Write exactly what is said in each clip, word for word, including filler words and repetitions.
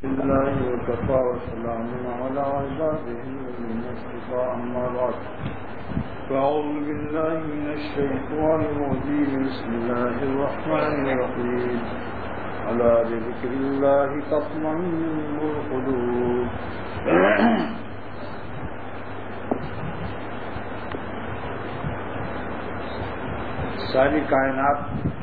الله وكفى وسلام على عباده الذين اصطفى أما بعد فأعوذ بالله من الشيطان الرجيم بسم الله الرحمن الرحيم على بذكر الله تطمئن القلوب. ساری کائنات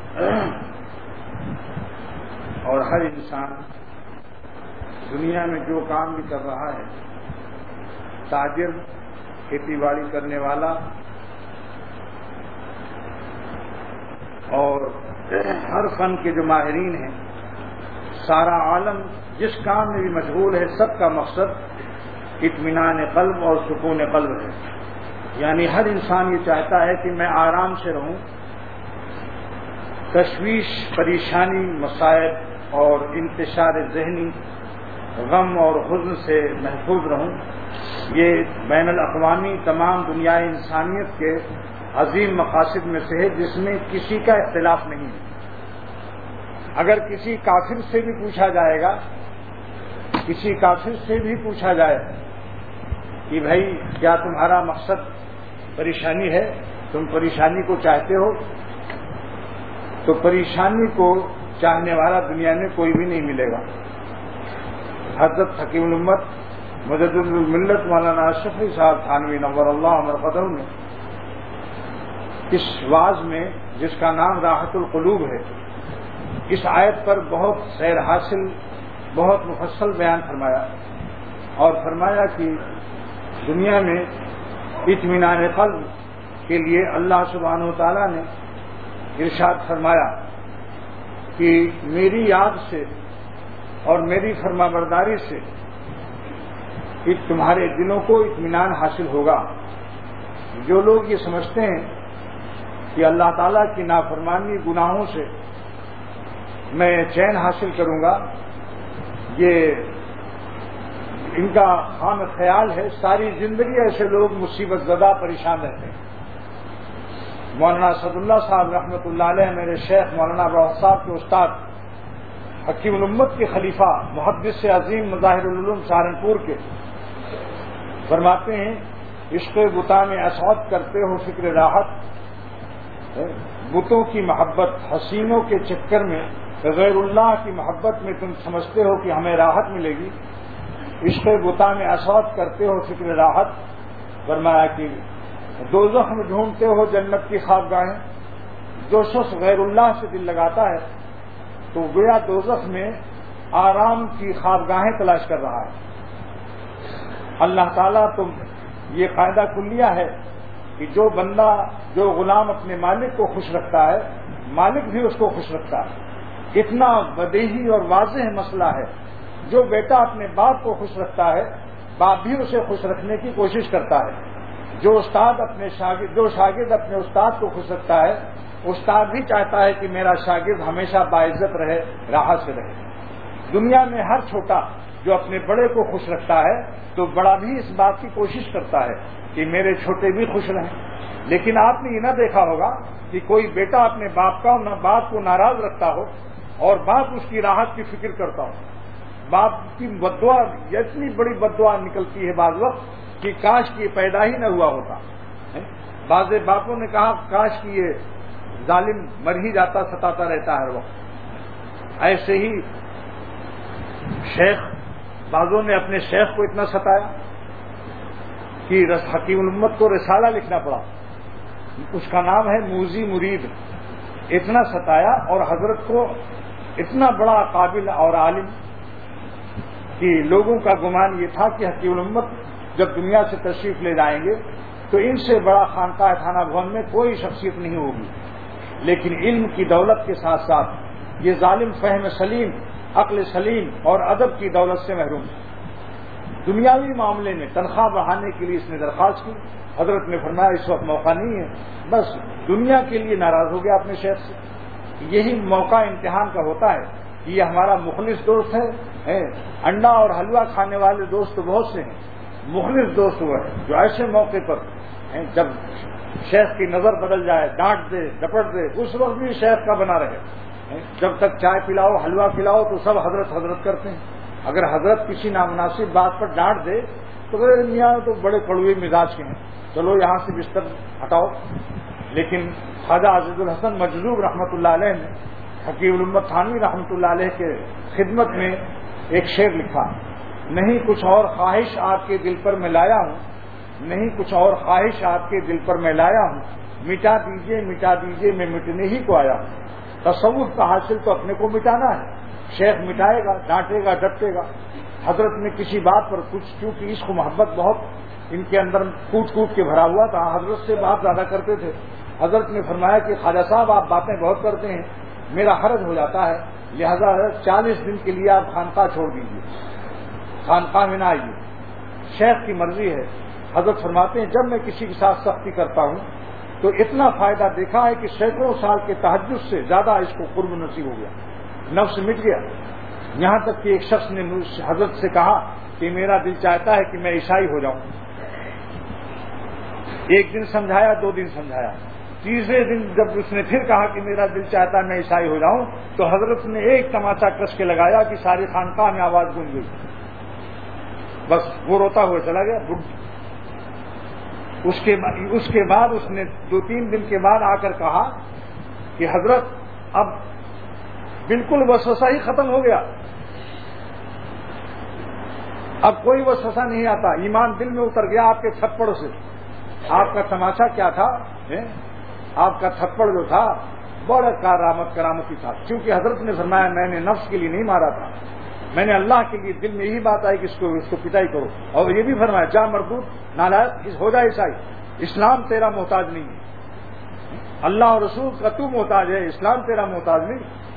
اور ہر انسان دنیا میں جو کام بھی کر رہا ہے، تاجر، کھیتی باڑی کرنے والا اور ہر فن کے جو ماہرین ہیں، سارا عالم جس کام میں بھی مشغول ہے، سب کا مقصد اطمینان قلب اور سکون قلب ہے. یعنی ہر انسان یہ چاہتا ہے کہ میں آرام سے رہوں، تشویش، پریشانی، مصائب اور انتشار ذہنی، غم اور حزن سے محفوظ رہوں. یہ بین الاقوامی تمام دنیا انسانیت کے عظیم مقاصد میں سے ہے، جس میں کسی کا اختلاف نہیں ہے. اگر کسی کافر سے بھی پوچھا جائے گا، کسی کافر سے بھی پوچھا جائے کہ بھائی کیا تمہارا مقصد پریشانی ہے، تم پریشانی کو چاہتے ہو، تو پریشانی کو چاہنے والا دنیا میں کوئی بھی نہیں ملے گا. حضرت حکیم الامت مجدد الملت مولانا اشرفی صاحب تھانوی نور اللہ مرقدہ نے اس واعظ میں، جس کا نام راحت القلوب ہے، اس آیت پر بہت سیر حاصل، بہت مفصل بیان فرمایا اور فرمایا کہ دنیا میں اطمینان قلب کے لیے اللہ سبحانہ وتعالیٰ نے ارشاد فرمایا کہ میری یاد سے اور میری فرما برداری سے کہ تمہارے دلوں کو اطمینان حاصل ہوگا. جو لوگ یہ سمجھتے ہیں کہ اللہ تعالیٰ کی نافرمانی گناہوں سے میں چین حاصل کروں گا، یہ ان کا خام خیال ہے. ساری زندگی ایسے لوگ مصیبت زدہ پریشان رہتے ہیں. مولانا اسد اللہ صاحب رحمۃ اللہ علیہ، میرے شیخ مولانا ابراہیم صاحب کے استاد، حکیم الامت کے خلیفہ، محدث عظیم مظاہر العلوم سہارنپور کے، فرماتے ہیں عشق بتا میں اسعد کرتے ہو فکر راحت، بتوں کی محبت، حسینوں کے چکر میں غیر اللہ کی محبت میں تم سمجھتے ہو کہ ہمیں راحت ملے گی. عشق بتا میں اسعد کرتے ہو فکر راحت، فرمایا کہ دوزخ میں ڈھونڈتے ہو جنت کی خوابگاہیں. جو شخص غیر اللہ سے دل لگاتا ہے تو گویا دوزخ میں آرام کی خوابگاہیں تلاش کر رہا ہے. اللہ تعالیٰ تم یہ قاعدہ کلیہ ہے کہ جو بندہ، جو غلام اپنے مالک کو خوش رکھتا ہے، مالک بھی اس کو خوش رکھتا ہے. اتنا بدیہی اور واضح مسئلہ ہے. جو بیٹا اپنے باپ کو خوش رکھتا ہے، باپ بھی اسے خوش رکھنے کی کوشش کرتا ہے. جو استاد اپنے شاگرد جو شاگرد اپنے استاد کو خوش رکھتا ہے، استاد بھی چاہتا ہے کہ میرا شاگرد ہمیشہ باعزت رہے، راحت سے رہے. دنیا میں ہر چھوٹا جو اپنے بڑے کو خوش رکھتا ہے تو بڑا بھی اس بات کی کوشش کرتا ہے کہ میرے چھوٹے بھی خوش رہیں. لیکن آپ نے یہ نہ دیکھا ہوگا کہ کوئی بیٹا اپنے باپ کا نہ باپ کو ناراض رکھتا ہو اور باپ اس کی راحت کی فکر کرتا ہو. باپ کی بددعا اتنی بڑی بددعا نکلتی ہے بعض وقت کہ کاش کی یہ پیدا ہی نہ ہوا ہوتا. بعض باپوں نے کہا کاش کی یہ ظالم مر ہی جاتا، ستاتا رہتا ہر وقت. ایسے ہی شیخ، بعضوں نے اپنے شیخ کو اتنا ستایا کہ حکیم الامت کو رسالہ لکھنا پڑا. اس کا نام ہے موذی مرید. اتنا ستایا اور حضرت کو اتنا بڑا قابل اور عالم کہ لوگوں کا گمان یہ تھا کہ حکیم الامت جب دنیا سے تشریف لے جائیں گے تو ان سے بڑا خانقاہ خانہ بھون میں کوئی شخصیت نہیں ہوگی. لیکن علم کی دولت کے ساتھ ساتھ یہ ظالم فہم سلیم، عقل سلیم اور ادب کی دولت سے محروم ہے. دنیاوی معاملے میں تنخواہ بڑھانے کے لیے اس نے درخواست کی. حضرت نے فرمایا اس وقت موقع نہیں ہے، بس دنیا کے لیے ناراض ہو گیا اپنے شیخ سے. یہی موقع امتحان کا ہوتا ہے کہ یہ ہمارا مخلص دوست ہے. انڈا اور حلوہ کھانے والے دوست تو بہت سے ہیں، مخلص دوست وہ ہے جو ایسے موقع پر جب شیخ کی نظر بدل جائے، ڈانٹ دے، ڈپٹ دے، اس وقت بھی شیخ کا بنا رہے. جب تک چائے پلاؤ، حلوہ پلاؤ تو سب حضرت حضرت کرتے ہیں. اگر حضرت کسی نامناسب بات پر ڈانٹ دے تو میرے میاں تو بڑے کڑوے مزاج کے ہیں، چلو یہاں سے بستر ہٹاؤ. لیکن خواجہ عزیز الحسن مجذوب رحمۃ اللہ علیہ نے حکیم الامت تھانوی رحمۃ اللہ علیہ کے خدمت میں ایک شعر لکھا، نہیں کچھ اور خواہش آپ کے دل پر میں لایا ہوں، نہیں کچھ اور خواہش آپ کے دل پر میں لایا ہوں، مٹا دیجئے مٹا دیجئے میں مٹنے ہی کو آیا ہوں. تصوف کا حاصل تو اپنے کو مٹانا ہے. شیخ مٹائے گا، ڈانٹے گا، ڈٹے گا. حضرت نے کسی بات پر کچھ، چونکہ عشق و محبت بہت ان کے اندر کوٹ کوٹ کے بھرا ہوا تھا، حضرت سے بات زیادہ کرتے تھے. حضرت نے فرمایا کہ خواجہ صاحب آپ باتیں بہت کرتے ہیں، میرا حرج ہو جاتا ہے، لہذا چالیس دن کے لیے آپ خانقاہ چھوڑ دیجیے، خانقاہ میں نہ آئیے. شیخ کی مرضی ہے. حضرت فرماتے ہیں جب میں کسی کے ساتھ سختی کرتا ہوں تو اتنا فائدہ دیکھا ہے کہ سینکڑوں سال کے تہجد سے زیادہ اس کو قرب نصیب ہو گیا، نفس مٹ گیا. یہاں تک کہ ایک شخص نے حضرت سے کہا کہ میرا دل چاہتا ہے کہ میں عیسائی ہو جاؤں. ایک دن سمجھایا، دو دن سمجھایا، تیسرے دن جب اس نے پھر کہا کہ میرا دل چاہتا ہے میں عیسائی ہو جاؤں، تو حضرت نے ایک تماچا کس کے لگایا کہ ساری خانقاہ میں آواز گونج گئی. بس وہ روتا ہوا چلا گیا. اس کے اس کے بعد اس نے دو تین دن کے بعد آ کر کہا کہ حضرت اب بالکل وسوسہ ہی ختم ہو گیا، اب کوئی وسوسہ نہیں آتا، ایمان دل میں اتر گیا آپ کے تھپڑ سے. آپ کا تماشا کیا تھا؟ آپ کا تھپڑ جو تھا بڑا کارآمد کرامتی تھا، کیونکہ حضرت نے فرمایا میں نے نفس کے لیے نہیں مارا تھا، میں نے اللہ کے لیے. دل میں یہی بات آئی کہ اس کو اس کو پٹائی کرو. اور یہ بھی فرمایا جا مردود نالائق ہو جائے عیسائی، اسلام تیرا محتاج نہیں ہے، اللہ اور رسول کا تو محتاج ہے، اسلام تیرا محتاج نہیں.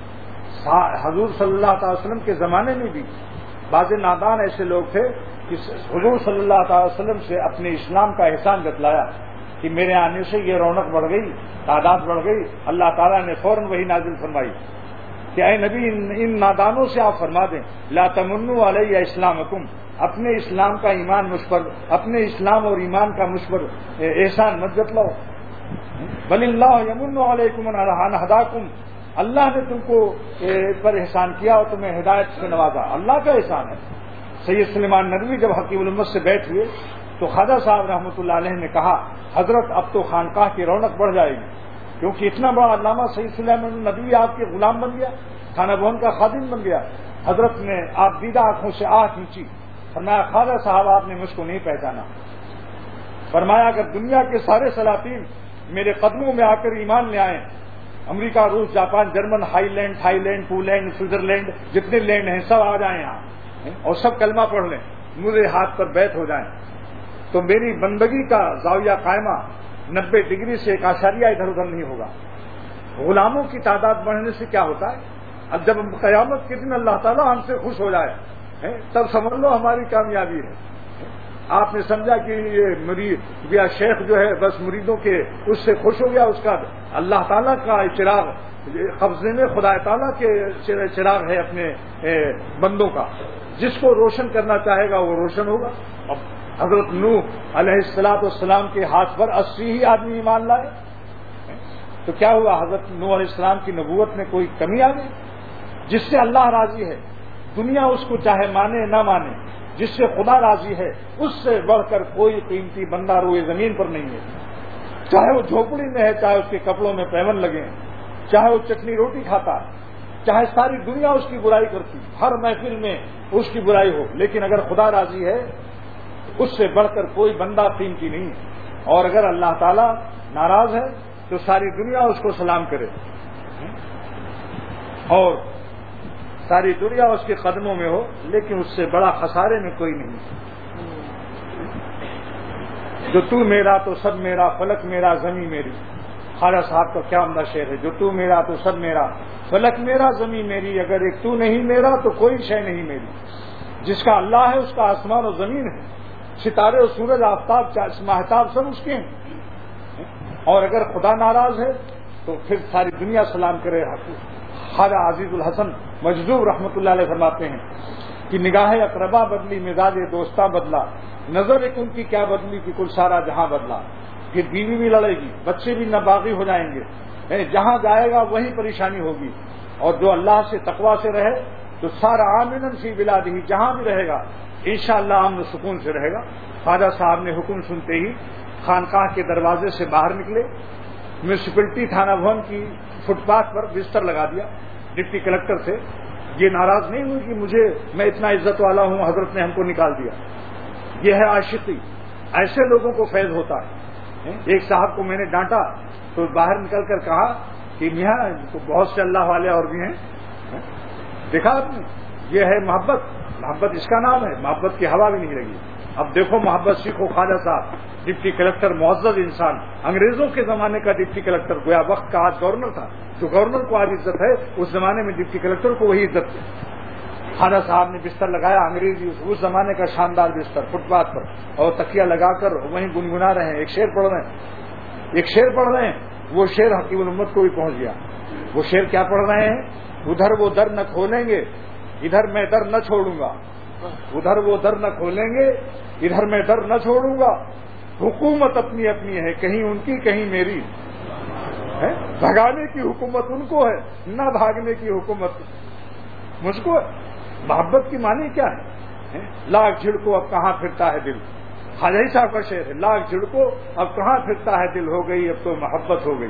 حضور صلی اللہ تعالی وسلم کے زمانے میں بھی بعض نادان ایسے لوگ تھے کہ حضور صلی اللہ تعالی وسلم سے اپنے اسلام کا احسان جتلایا کہ میرے آنے سے یہ رونق بڑھ گئی، تعداد بڑھ گئی. اللہ تعالیٰ نے فوراً وہی نازل فرمائی کہ اے نبی ان نادانوں سے آپ فرما دیں لا تمنوا علیہ اسلامکم، اپنے اسلام کا ایمان مجھ پر، اپنے اسلام اور ایمان کا مجھ پر احسان مت جتلاؤ. بل اللہ یمن علیکم ان ہداکم، اللہ نے تم کو پر احسان کیا اور تمہیں ہدایت سے نوازا، اللہ کا احسان ہے. سید سلیمان ندوی جب حکیم الامت سے بیٹھ ہوئے تو خواجہ صاحب رحمۃ اللہ علیہ نے کہا حضرت اب تو خانقاہ کی رونق بڑھ جائے گی، کیونکہ اتنا بڑا علامہ سید سلیمان ندوی آپ کے غلام بن گیا، خانہ بہن کا خادم بن گیا. حضرت نے آپ دیدہ آنکھوں سے آہ کھینچی، فرمایا خواجہ صاحب آپ نے مجھ کو نہیں پہچانا. فرمایا اگر دنیا کے سارے سلاطین میرے قدموں میں آ کر ایمان لے آئیں، امریکہ، روس، جاپان، German, highland, Thailand, Poland, Switzerland, جتنے لینڈ ہیں سب آ جائیں یہاں اور سب کلمہ پڑھ لیں، میرے ہاتھ پر بیعت ہو جائیں، تو میری بندگی کا زاویہ قائمہ نبے ڈگری سے ایک اشاریہ ادھر ادھر نہیں ہوگا. غلاموں کی تعداد بڑھنے سے کیا ہوتا ہے؟ اب جب قیامت کے دن اللہ تعالیٰ ہم سے خوش ہو جائے تب سمجھ لو ہماری کامیابی ہے. آپ نے سمجھا کہ یہ مرید یا شیخ جو ہے بس مریدوں کے اس سے خوش ہو گیا، اس کا اللہ تعالیٰ کا چراغ قبضے میں خدا تعالیٰ کے چراغ ہے اپنے بندوں کا، جس کو روشن کرنا چاہے گا وہ روشن ہوگا. اب حضرت نوح علیہ الصلوۃ والسلام کے ہاتھ پر اسی ہی آدمی ایمان لائے، تو کیا ہوا؟ حضرت نوح علیہ السلام کی نبوت میں کوئی کمی آ گئی؟ جس سے اللہ راضی ہے دنیا اس کو چاہے مانے نہ مانے، جس سے خدا راضی ہے اس سے بڑھ کر کوئی قیمتی بندہ روئے زمین پر نہیں ہے. چاہے وہ جھوپڑی میں ہے، چاہے اس کے کپڑوں میں پیون لگے، چاہے وہ چٹنی روٹی کھاتا ہے، چاہے ساری دنیا اس کی برائی کرتی، ہر محفل میں اس کی برائی ہو، لیکن اگر خدا راضی ہے اس سے بڑھ کر کوئی بندہ قیمتی نہیں. اور اگر اللہ تعالیٰ ناراض ہے تو ساری دنیا اس کو سلام کرے اور ساری دنیا اس کے قدموں میں ہو، لیکن اس سے بڑا خسارے میں کوئی نہیں. جو تو میرا تو سب میرا، فلک میرا زمین میری. خواجہ صاحب کا کیا عمدہ شعر ہے، جو تو میرا تو سب میرا، فلک میرا زمین میری، اگر ایک تو نہیں میرا تو کوئی شے نہیں میری. جس کا اللہ ہے اس کا آسمان و زمین ہے، ستارے و سورج، آفتاب، ماہتاب سب اس کے ہیں. اور اگر خدا ناراض ہے تو پھر ساری دنیا سلام کرے. خواجہ عزیز الحسن مجذوب رحمۃ اللہ علیہ فرماتے ہیں کہ نگاہ اقربا بدلی، مزاج دوستہ بدلا، نظر ایک ان کی کیا بدلی کہ کل سارا جہاں بدلا. پھر بیوی بھی لڑے گی، بچے بھی ناباغی ہو جائیں گے، جہاں جائے گا وہی پریشانی ہوگی. اور جو اللہ سے تقوی سے رہے تو سارا آمنن فی بلادہ، جہاں بھی رہے گا انشاءاللہ امن و سکون سے رہے گا۔ خواجہ صاحب نے حکم سنتے ہی خانقاہ کے دروازے سے باہر نکلے، میونسپلٹی تھانہ بھون کی فٹ پاتھ پر بستر لگا دیا۔ ڈپٹی کلکٹر سے یہ ناراض نہیں ہوئی کہ مجھے میں اتنا عزت والا ہوں، حضرت نے ہم کو نکال دیا۔ یہ ہے عاشقی، ایسے لوگوں کو فیض ہوتا ہے۔ ایک صاحب کو میں نے ڈانٹا تو باہر نکل کر کہا کہ میاں بہت سے اللہ والے اور بھی ہیں، دیکھا آپ نے، یہ ہے محبت، محبت اس کا نام ہے، محبت کی ہوا بھی نہیں لگی۔ اب دیکھو محبت سیکھو۔ خواجہ صاحب ڈپٹی کلکٹر، معزز انسان، انگریزوں کے زمانے کا ڈپٹی کلکٹر، گویا وقت کا آج گورنر تھا، جو گورنر کو آج عزت ہے اس زمانے میں ڈپٹی کلکٹر کو وہی عزت تھی۔ خواجہ صاحب نے بستر لگایا، انگریزی اس زمانے کا شاندار بستر فٹ پاتھ پر، اور تکیہ لگا کر وہیں گنگنا رہے ہیں، ایک شعر پڑھ رہے ہیں، ایک شعر پڑھ رہے ہیں۔ وہ شعر حکیم الامت کو بھی پہنچ گیا۔ وہ شعر کیا پڑھ رہے ہیں؟ ادھر وہ در نہ کھولیں گے ادھر میں در نہ چھوڑوں گا، ادھر وہ در نہ کھولیں گے ادھر میں در نہ چھوڑوں گا، حکومت اپنی اپنی ہے، کہیں ان کی کہیں میری ہے، بھگانے کی حکومت ان کو ہے، نہ بھاگنے کی حکومت مجھ کو ہے۔ محبت کی معنی کیا ہے؟ لاکھ جھڑکو اب کہاں پھرتا ہے دل، خواجہ صاحب کا شعر ہے، لاکھ جھڑکو اب کہاں پھرتا ہے دل، ہو گئی اب تو محبت ہو گئی۔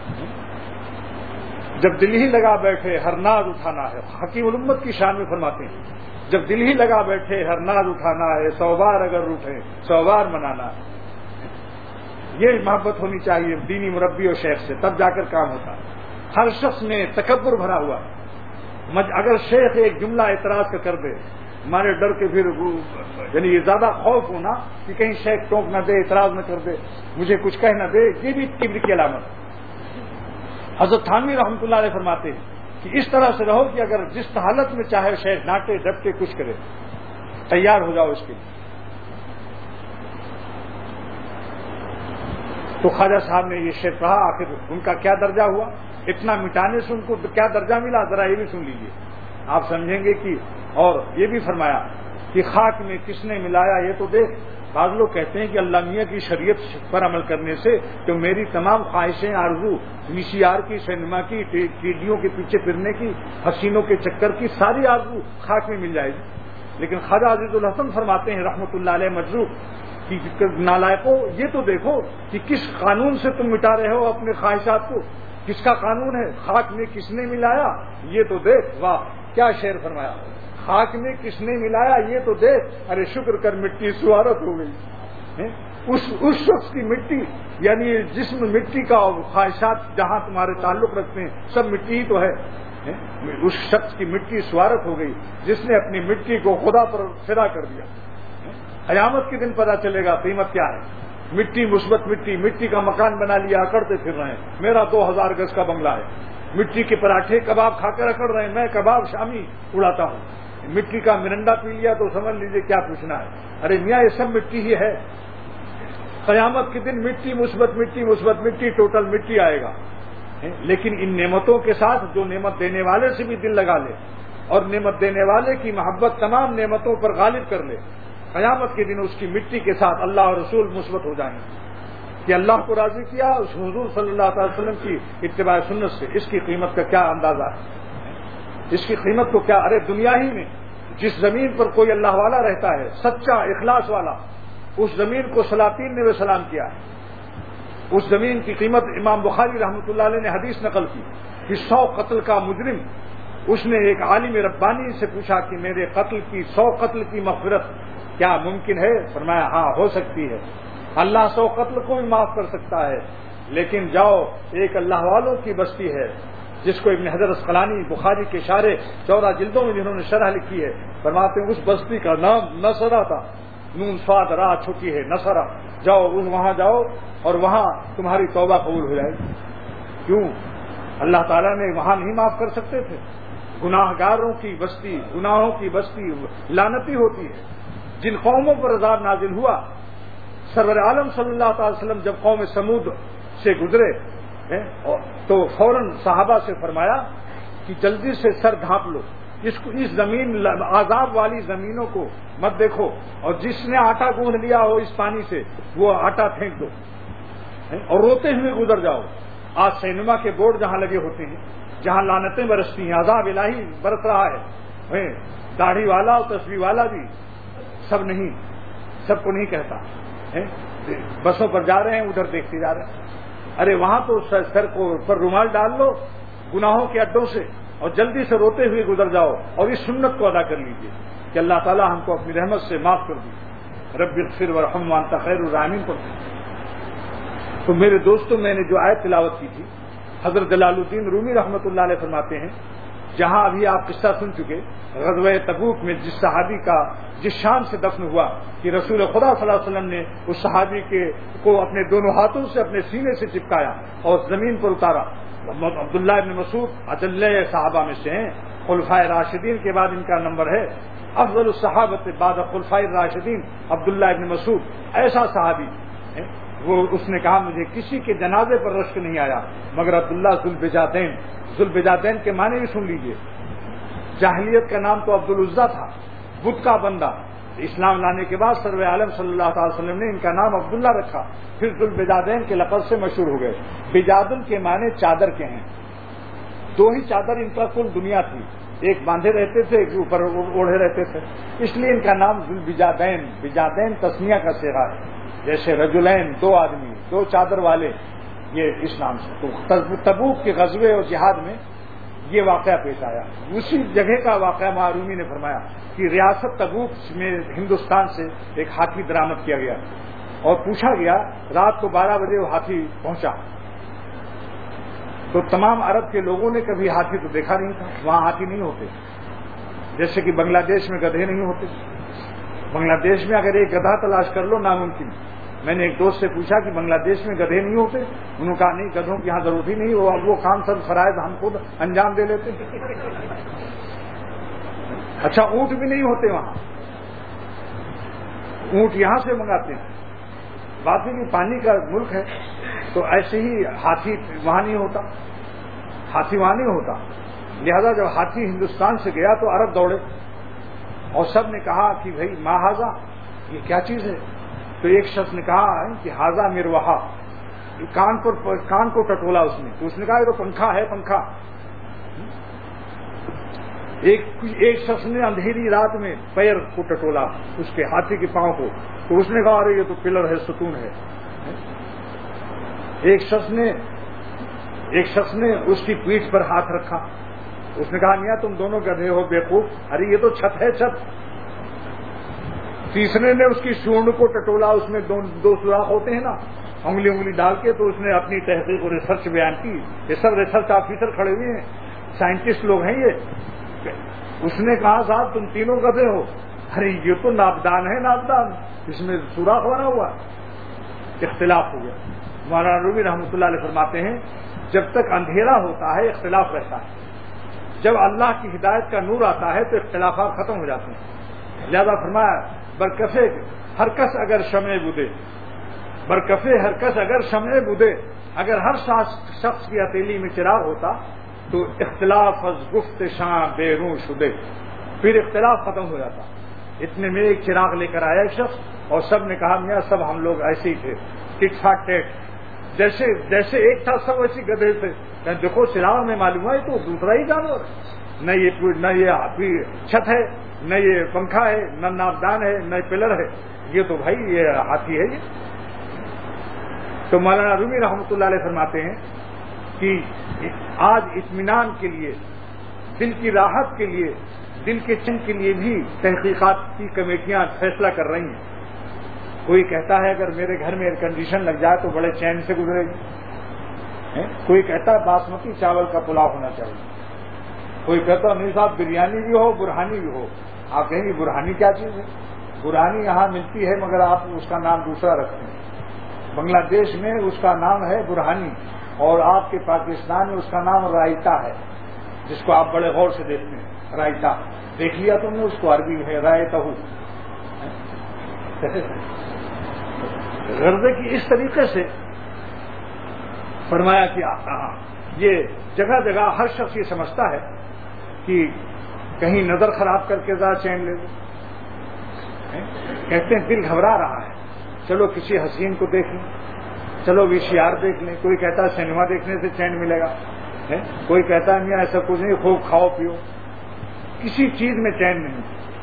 جب دل ہی لگا بیٹھے ہر ناز اٹھانا ہے، حکیم الامت کی شان میں فرماتے ہیں جب دل ہی لگا بیٹھے ہر ناز اٹھانا ہے، سو بار اگر روٹھے سو بار منانا ہے۔ یہ محبت ہونی چاہیے دینی مربی اور شیخ سے، تب جا کر کام ہوتا ہے۔ ہر شخص میں تکبر بھرا ہوا ہے، اگر شیخ ایک جملہ اعتراض کا کر دے، ہمارے ڈر کے پھر یعنی یہ زیادہ خوف ہونا کہ کہیں شیخ ٹوک نہ دے، اعتراض نہ کر دے، مجھے کچھ کہہ نہ دے، یہ بھی کبر کی علامت ہے۔ حضرت تھانوی رحمۃ اللہ علیہ فرماتے ہیں کہ اس طرح سے رہو کہ اگر جس حالت میں چاہے شیخ ڈانٹے ڈپٹے کچھ کرے، تیار ہو جاؤ اس کے لیے۔ تو خواجہ صاحب نے یہ شعر پڑھا، آخر ان کا کیا درجہ ہوا، اتنا مٹانے سے ان کو کیا درجہ ملا، ذرا یہ بھی سن لیجیے، آپ سمجھیں گے کہ۔ اور یہ بھی فرمایا کہ خاک میں کس نے ملایا یہ تو دیکھ۔ بعض لوگ کہتے ہیں کہ اللہ میاں کی شریعت پر عمل کرنے سے تو میری تمام خواہشیں، آرزو، وی سی آر کی، سینما کی، ٹیڈیوں کے پیچھے پھرنے کی، حسینوں کے چکر کی ساری آرزو خاک میں مل جائے گی۔ لیکن خواجہ عزیز الحسن فرماتے ہیں رحمۃ اللہ علیہ مجروح کہ نالائقو یہ تو دیکھو کہ کس قانون سے تم مٹا رہے ہو اپنے خواہشات کو، کس کا قانون ہے، خاک میں کس نے ملایا یہ تو دیکھ۔ واہ کیا شعر فرمایا، خاک میں کس نے ملایا یہ تو دیکھ، ارے شکر کر مٹی سوارت ہو گئی۔ اس اس شخص کی مٹی، یعنی جسم مٹی کا، اور خواہشات جہاں تمہارے تعلق رکھتے ہیں سب مٹی ہی تو ہے۔ اس شخص کی مٹی سوارت ہو گئی جس نے اپنی مٹی کو خدا پر فدا کر دیا۔ قیامت کے دن پتہ چلے گا قیمت کیا ہے۔ مٹی، مثبت مٹی، مٹی کا مکان بنا لیا، اکڑتے پھر رہے ہیں، میرا دو ہزار گز کا بنگلہ ہے، مٹی کے پراٹھے کباب کھا کر اکڑ رہے ہیں، میں کباب شامی اڑاتا ہوں، مٹی کا مرنڈا پی لیا تو سمجھ لیجیے کیا پوچھنا ہے۔ ارے میاں یہ سب مٹی ہی ہے، قیامت کے دن مٹی، مثبت مٹی، مثبت مٹی، ٹوٹل مٹی آئے گا۔ لیکن ان نعمتوں کے ساتھ جو نعمت دینے والے سے بھی دل لگا لے اور نعمت دینے والے کی محبت تمام نعمتوں پر غالب کر لے، قیامت کے دن اس کی مٹی کے ساتھ اللہ اور رسول مثبت ہو جائیں گے کہ اللہ کو راضی کیا اس حضور صلی اللہ علیہ وسلم کی اتباع سنت سے۔ اس کی قیمت کا کیا اندازہ ہے، اس کی قیمت کو کیا۔ ارے دنیا ہی میں جس زمین پر کوئی اللہ والا رہتا ہے، سچا اخلاص والا، اس زمین کو سلاطین نے وہ سلام کیا ہے۔ اس زمین کی قیمت امام بخاری رحمۃ اللہ علیہ نے حدیث نقل کی کہ سو قتل کا مجرم، اس نے ایک عالم ربانی سے پوچھا کہ میرے قتل کی سو قتل کی مغفرت کیا ممکن ہے؟ فرمایا ہاں ہو سکتی ہے، اللہ سو قتل کو بھی معاف کر سکتا ہے، لیکن جاؤ ایک اللہ والوں کی بستی ہے جس کو ابن حجر اسقلانی بخاری کے شارح چودہ جلدوں میں جنہوں نے شرح لکھی ہے، فرماتے ہیں اس بستی کا نام نصرہ تھا، نون صاد را چھکی ہے نصرہ، جاؤ اس وہاں جاؤ اور وہاں تمہاری توبہ قبول ہو جائے گی۔ کیوں؟ اللہ تعالیٰ نے وہاں نہیں معاف کر سکتے تھے؟ گناہ گاروں کی بستی، گناہوں کی بستی لعنتی ہوتی ہے۔ جن قوموں پر عذاب نازل ہوا، سرور عالم صلی اللہ تعالی وسلم جب قوم سمود سے گزرے تو فوراً صحابہ سے فرمایا کہ جلدی سے سر ڈھانپ لو، اس کو اس زمین عذاب والی زمینوں کو مت دیکھو، اور جس نے آٹا گوندھ لیا ہو اس پانی سے وہ آٹا پھینک دو اور روتے ہوئے گزر جاؤ۔ آج سینما کے بورڈ جہاں لگے ہوتے ہیں، جہاں لعنتیں برستی ہیں، عذاب الہی برس رہا ہے، داڑھی والا اور تسبیح والا بھی سب نہیں، سب کو نہیں کہتا. بسوں پر جا رہے ہیں، ادھر دیکھتے جا رہے ہیں. ارے وہاں تو سر کو پر رومال ڈال لو گناہوں کے اڈوں سے اور جلدی سے روتے ہوئے گزر جاؤ اور اس سنت کو ادا کر لیجیے کہ اللہ تعالیٰ ہم کو اپنی رحمت سے معاف کر دی. رب اغفر وارحم وانت خیر الراحمین پڑھتے. تو میرے دوستوں، میں نے جو آیت تلاوت کی تھی، حضرت جلال الدین رومی رحمۃ اللہ علیہ فرماتے ہیں، جہاں ابھی آپ قصہ سن چکے غزوہ تبوک میں جس صحابی کا جس شان سے دفن ہوا کہ رسول خدا صلی اللہ علیہ وسلم نے اس صحابی کے کو اپنے دونوں ہاتھوں سے اپنے سینے سے چپکایا اور زمین پر اتارا. عبداللہ ابن مسعود اجلّہ صحابہ میں سے ہیں، خلفائے راشدین کے بعد ان کا نمبر ہے. افضل الصحابۃ بعد خلفائے راشدین عبداللہ ابن مسعود، ایسا صحابی ہے. وہ اس نے کہا مجھے کسی کے جنازے پر رشک نہیں آیا مگر عبداللہ ذوالبجادین. ذوالبجادین کے معنی بھی سن لیجئے. جاہلیت کا نام تو عبدالعزیٰ تھا، بت کا بندہ. اسلام لانے کے بعد سرور عالم صلی اللہ تعالی وسلم نے ان کا نام عبداللہ رکھا، پھر ذوالبجادین کے لقب سے مشہور ہو گئے. بجادن کے معنی چادر کے ہیں. دو ہی چادر ان کا کل دنیا تھی، ایک باندھے رہتے تھے، ایک اوپر اوڑھے رہتے تھے، اس لیے ان کا نام ذوالبجادین. بجادین تسنیہ کا صیغہ ہے، جیسے رجلین دو آدمی، دو چادر والے، یہ اس نام سے. تو تبوک کے غزوے اور جہاد میں یہ واقعہ پیش آیا. اسی جگہ کا واقعہ معرومی نے فرمایا کہ ریاست تبوک میں ہندوستان سے ایک ہاتھی درآمد کیا گیا اور پوچھا گیا، رات کو بارہ بجے وہ ہاتھی پہنچا. تو تمام عرب کے لوگوں نے کبھی ہاتھی تو دیکھا نہیں تھا، وہاں ہاتھی نہیں ہوتے. جیسے کہ بنگلہ دیش میں گدھے نہیں ہوتے. بنگلہ دیش میں اگر ایک گدھا تلاش کر لو ناممکن. میں نے ایک دوست سے پوچھا کہ بنگلہ دیش میں گدھے نہیں ہوتے؟ انہوں نے کہا نہیں، گدھوں کی یہاں ضرورت ہی نہیں، وہ وہ کام سب فرائض ہم خود انجام دے لیتے. اچھا اونٹ بھی نہیں ہوتے وہاں، اونٹ یہاں سے منگاتے ہیں. بات ہے کہ پانی کا ملک ہے تو ایسے ہی ہاتھی وہاں نہیں ہوتا، ہاتھی وہاں نہیں ہوتا. لہذا جب ہاتھی ہندوستان سے گیا تو عرب دوڑے اور سب نے کہا کہ بھائی ما ہاذا، یہ کیا چیز ہے؟ تو ایک شخص نے کہا کہ ہاذا مروحہ، کان پر کان کو ٹٹولا اس نے. تو اس نے کہا یہ تو پنکھا ہے، پنکھا. ایک ایک شخص نے اندھیری رات میں پیر کو ٹٹولا اس کے ہاتھی کے پاؤں کو، تو اس نے کہا ارے یہ تو پلر ہے، ستون ہے. ایک شخص نے ایک شخص نے اس کی پیٹھ پر ہاتھ رکھا. اس نے کہا میاں تم دونوں گدھے ہو بیوقوف، ارے یہ تو چھت ہے، چھت. تیسرے نے اس کی سونڈ کو ٹٹولا، اس میں دو, دو سوراخ ہوتے ہیں نا، انگلی انگلی ڈال کے. تو اس نے اپنی تحقیق اور ریسرچ بیان کی. یہ سب ریسرچ آفیسر کھڑے ہوئے ہیں، سائنٹسٹ لوگ ہیں یہ. اس نے کہا صاحب تم تینوں گدھے ہو. ارے یہ تو ناپدان ہے، ناپدان، اس میں سوراخ بنا ہوا. اختلاف ہو گیا. مولانا رومی رحمۃ اللہ علیہ فرماتے ہیں جب تک اندھیرا ہوتا ہے اختلاف رہتا ہے، جب اللہ کی ہدایت کا نور آتا ہے تو اختلافات ختم ہو جاتے ہیں. لہذا فرمایا برکفے ہر کس اگر شمع بدے، برکفے ہر کس اگر شمع بدے، اگر ہر شخص کی ہتھیلی میں چراغ ہوتا تو اختلاف از گفت شاں بیرون شدے، پھر اختلاف ختم ہو جاتا. اتنے میں ایک چراغ لے کر آیا ایک شخص اور سب نے کہا میاں سب ہم لوگ ایسے ہی تھے، ٹک ٹھاک ٹیک، جیسے جیسے ایک تھا سب ایسی گدھے تھے. دیکھو چراغ میں معلوم ہوا تو دوسرا ہی جانور، نہ یہ نہ یہ چھت ہے، نہ یہ پنکھا ہے، نہ ناپدان ہے، نہ پلر ہے، یہ تو بھائی یہ ہاتھی ہے. یہ تو مولانا رومی رحمۃ اللہ علیہ فرماتے ہیں کہ آج اطمینان کے لیے، دل کی راحت کے لیے، دل کے چین کے لیے بھی تحقیقات کی کمیٹیاں فیصلہ کر رہی ہیں. کوئی کہتا ہے اگر میرے گھر میں ایئر کنڈیشن لگ جائے تو بڑے چین سے گزرے گی. کوئی کہتا ہے باسمتی چاول کا پلاؤ ہونا چاہیے. کوئی کہتا نہیں صاحب بریانی بھی ہو، برہانی بھی ہو. آپ کہیں گے برہانی کیا چیز ہے؟ برہانی یہاں ملتی ہے مگر آپ اس کا نام دوسرا رکھتے ہیں. بنگلہ دیش میں اس کا نام ہے برہانی اور آپ کے پاکستان میں اس کا نام رائتا ہے، جس کو آپ بڑے غور سے دیکھتے ہیں. رائتا دیکھ لیا تم نے، اس کو عربی ہے رائتا ہو. غرضے کی اس طریقے سے فرمایا کہ یہ جگہ جگہ ہر شخص یہ سمجھتا ہے کہ کہیں نظر خراب کر کے ذرا چین لے لو. کہتے ہیں دل گھبرا رہا ہے، چلو کسی حسین کو دیکھ لیں، چلو وی سی آر دیکھ لیں. کوئی کہتا ہے سنیما دیکھنے سے چین ملے گا، کوئی کہتا ہے میاں ایسا کچھ نہیں، خوب کھاؤ پیو. کسی چیز میں چین نہیں.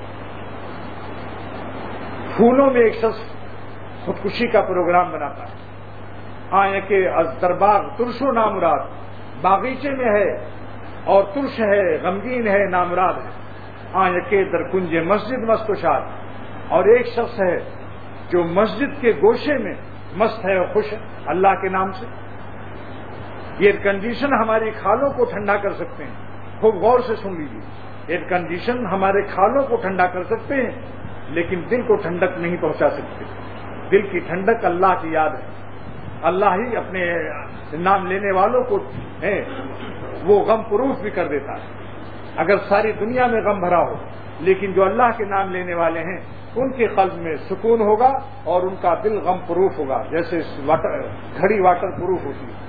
پھولوں میں ایک شخص خودکشی کا پروگرام بناتا ہے. آئے کہ از درباغ ترش و نامراد، باغیچے میں ہے اور ترش ہے، غمگین ہے، نامراد ہے. آئے کہ در کنج مسجد مست و شاد، اور ایک شخص ہے جو مسجد کے گوشے میں مست ہے اور خوش ہے اللہ کے نام سے. یہ ایئر کنڈیشن ہماری کھالوں کو ٹھنڈا کر سکتے ہیں. خوب غور سے سن لیجیے. ایئر کنڈیشن ہمارے کھالوں کو ٹھنڈا کر سکتے ہیں لیکن دل کو ٹھنڈک نہیں پہنچا سکتے. دل کی ٹھنڈک اللہ کی یاد ہے. اللہ ہی اپنے نام لینے والوں کو ہے وہ غم پروف بھی کر دیتا ہے. اگر ساری دنیا میں غم بھرا ہو لیکن جو اللہ کے نام لینے والے ہیں ان کے قلب میں سکون ہوگا اور ان کا دل غم پروف ہوگا، جیسے واٹر گھڑی واٹر پروف ہوتی ہے.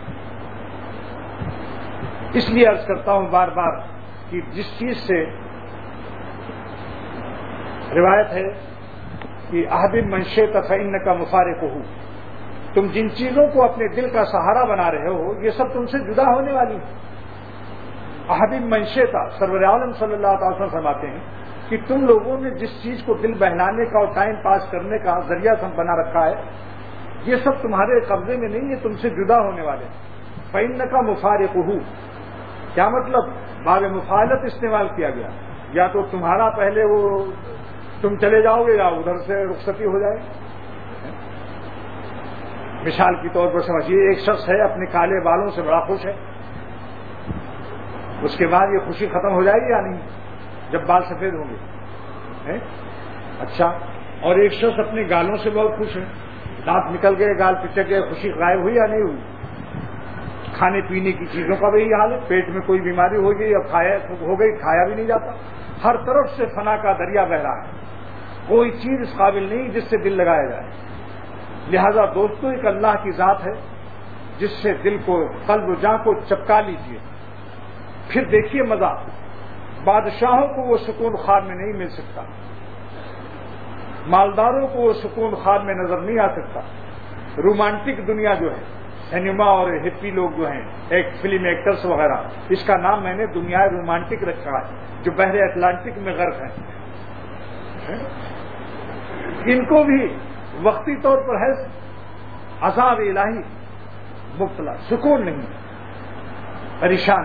اس لیے عرض کرتا ہوں بار بار کہ جس چیز سے روایت ہے کہ احبب من شئت فإنک مفارقہ، تم جن چیزوں کو اپنے دل کا سہارا بنا رہے ہو یہ سب تم سے جدا ہونے والی ہیں. احبب من شئت، سرور عالم صلی اللہ تعالی وسلم فرماتے ہیں کہ تم لوگوں نے جس چیز کو دل بہلانے کا اور ٹائم پاس کرنے کا ذریعہ بنا رکھا ہے یہ سب تمہارے قبضے میں نہیں ہے، تم سے جدا ہونے والے. فإنک مفارقہ، کیا مطلب؟ باب مفاعلت استعمال کیا گیا. یا تو تمہارا پہلے وہ تم چلے جاؤ گے یا ادھر سے رخصتی ہو جائے. مثال کے طور پر سمجھیے ایک شخص ہے اپنے کالے بالوں سے بڑا خوش ہے، اس کے بعد یہ خوشی ختم ہو جائے گی یا نہیں جب بال سفید ہوں گے؟ اچھا. اور ایک شخص اپنے گالوں سے بہت خوش ہے، دانت نکل گئے، گال پچک گئے، خوشی غائب ہوئی یا نہیں ہوئی؟ کھانے پینے کی چیزوں کا بھی حال ہے، پیٹ میں کوئی بیماری ہو گئی اور کھایا ہو گئی، کھایا بھی نہیں جاتا. ہر طرف سے فنا کا دریا بہ رہا ہے، کوئی چیز اس قابل نہیں جس سے دل لگایا جائے. لہذا دوستو ایک اللہ کی ذات ہے جس سے دل کو، قلب و جاں کو چپکا لیجیے. پھر دیکھیے مزہ. بادشاہوں کو وہ سکون خواب میں نہیں مل سکتا، مالداروں کو وہ سکون خواب میں نظر نہیں آ سکتا. رومانٹک دنیا جو ہے، سینما اور ہپی لوگ جو ہیں، ایک فلم ایکٹرز وغیرہ، اس کا نام میں نے دنیا رومانٹک رکھا ہے، جو بحر اٹلانٹک میں غرق ہیں. ان کو بھی وقتی طور پر ہے عذاب الہی مبتلا، سکون نہیں، پریشان.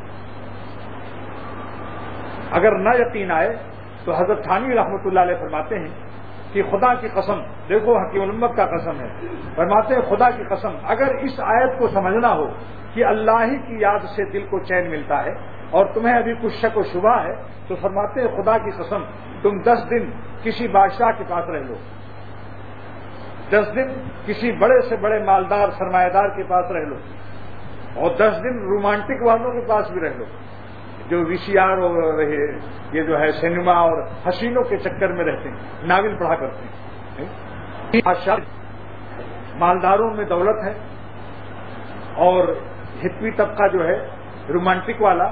اگر نہ یقین آئے تو حضرت تھانوی رحمۃ اللہ علیہ فرماتے ہیں کہ خدا کی قسم، دیکھو حکیم الامت کا قسم ہے، فرماتے ہیں خدا کی قسم اگر اس آیت کو سمجھنا ہو کہ اللہ ہی کی یاد سے دل کو چین ملتا ہے اور تمہیں ابھی کچھ شک و شبہ ہے تو فرماتے ہیں خدا کی قسم تم دس دن کسی بادشاہ کے پاس رہ لو، دس دن کسی بڑے سے بڑے مالدار سرمایہ دار کے پاس رہ لو، اور دس دن رومانٹک والوں کے پاس بھی رہ لو جو وی سی آر اور یہ جو ہے سینما اور حسینوں کے چکر میں رہتے ہیں، ناول پڑھا کرتے ہیں. مالداروں میں دولت ہے اور ہپی طبقہ جو ہے رومانٹک والا،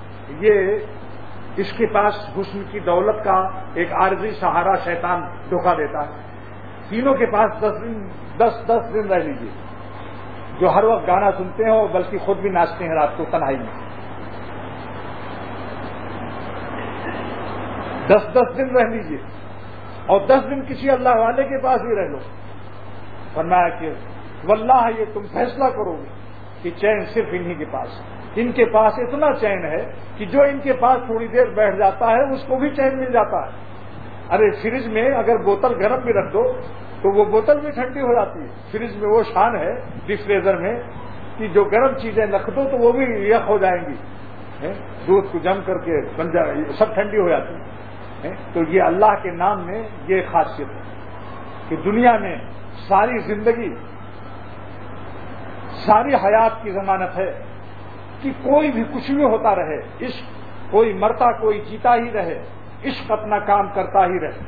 یہ اس کے پاس حسن کی دولت کا ایک عارضی سہارا شیطان دھوکہ دیتا ہے. تینوں کے پاس دس دن دس دس دن رہ لیجیے، جو ہر وقت گانا سنتے ہیں اور بلکہ خود بھی ناچتے ہیں رات کو تنہائی میں. دس دس دن رہ لیجیے اور دس دن کسی اللہ والے کے پاس بھی رہ لو. فرمایا کہ واللہ یہ تم فیصلہ کرو گے کہ چین صرف انہی کے پاس، ان کے پاس اتنا چین ہے کہ جو ان کے پاس تھوڑی دیر بیٹھ جاتا ہے اس کو بھی چین مل جاتا ہے. ارے فریج میں اگر بوتل گرم بھی رکھ دو تو وہ بوتل بھی ٹھنڈی ہو جاتی ہے. فریج میں وہ شان ہے ڈیپ فریزر میں کہ جو گرم چیزیں رکھ دو تو وہ بھی یک ہو جائیں گی، دودھ کو جم کر کے بن جائے، سب ٹھنڈی ہو جاتی ہے. تو یہ اللہ کے نام میں یہ خاصیت ہے کہ دنیا میں ساری زندگی، ساری حیات کی ضمانت ہے کہ کوئی بھی کچھ بھی ہوتا رہے، عشق کوئی مرتا کوئی جیتا ہی رہے، عشق اپنا کام کرتا ہی رہے.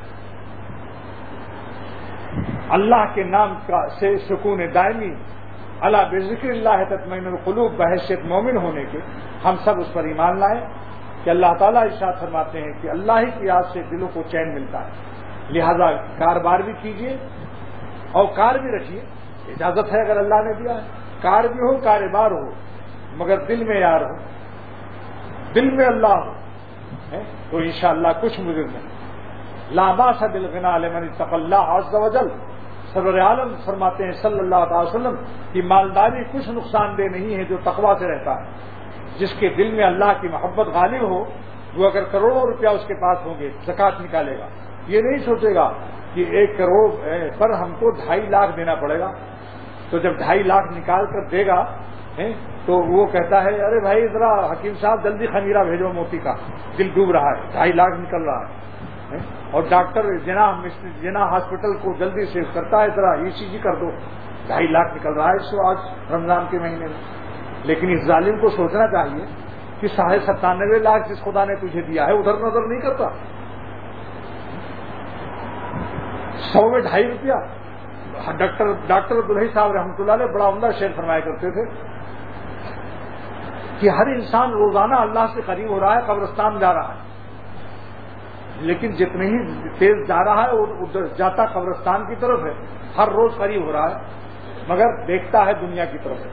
اللہ کے نام کا سے سکون دائمی، اللہ بذکر اللہ تطمئن القلوب، بحیثیت مومن ہونے کے ہم سب اس پر ایمان لائیں کہ اللہ تعالیٰ ارشاد فرماتے ہیں کہ اللہ ہی کی یاد سے دلوں کو چین ملتا ہے. لہذا کاروبار بھی کیجیے اور کار بھی رکھیے، اجازت ہے اگر اللہ نے دیا ہے. کار بھی ہو کاروبار ہو مگر دل میں یار ہو، دل میں اللہ ہو، تو انشاءاللہ کچھ مجھے نہیں. لا باس بالغنى لمن اتقى الله عز وجل. سرور عالم فرماتے ہیں صلی اللہ علیہ وسلم کہ مالداری کچھ نقصان دہ نہیں ہے جو تقوی سے رہتا ہے. جس کے دل میں اللہ کی محبت غالب ہو وہ اگر کروڑوں روپیہ اس کے پاس ہوں گے زکوٰۃ نکالے گا. یہ نہیں سوچے گا کہ ایک کروڑ پر ہم کو ڈھائی لاکھ دینا پڑے گا, تو جب ڈھائی لاکھ نکال کر دے گا تو وہ کہتا ہے ارے بھائی ذرا حکیم صاحب جلدی خمیرہ بھیجو موتی کا, دل ڈوب رہا ہے, ڈھائی لاکھ نکل رہا ہے. اور ڈاکٹر جنا جنا ہاسپٹل کو جلدی سے کرتا ہے ذرا ای سی جی کر دو, ڈھائی لاکھ نکل رہا ہے اس کو آج رمضان کے مہینے میں. لیکن اس ظالم کو سوچنا چاہیے کہ ساڑھے ستانوے لاکھ جس خدا نے تجھے دیا ہے ادھر نظر نہیں کرتا. سو میں ڈھائی روپیہ. ڈاکٹر ڈاکٹر عبدالحی صاحب رحمۃ اللہ علیہ بڑا عمدہ شعر فرمایا کرتے تھے کہ ہر انسان روزانہ اللہ سے قریب ہو رہا ہے, قبرستان جا رہا ہے, لیکن جتنے ہی تیز جا رہا ہے وہ جاتا قبرستان کی طرف ہے, ہر روز قریب ہو رہا ہے مگر دیکھتا ہے دنیا کی طرف.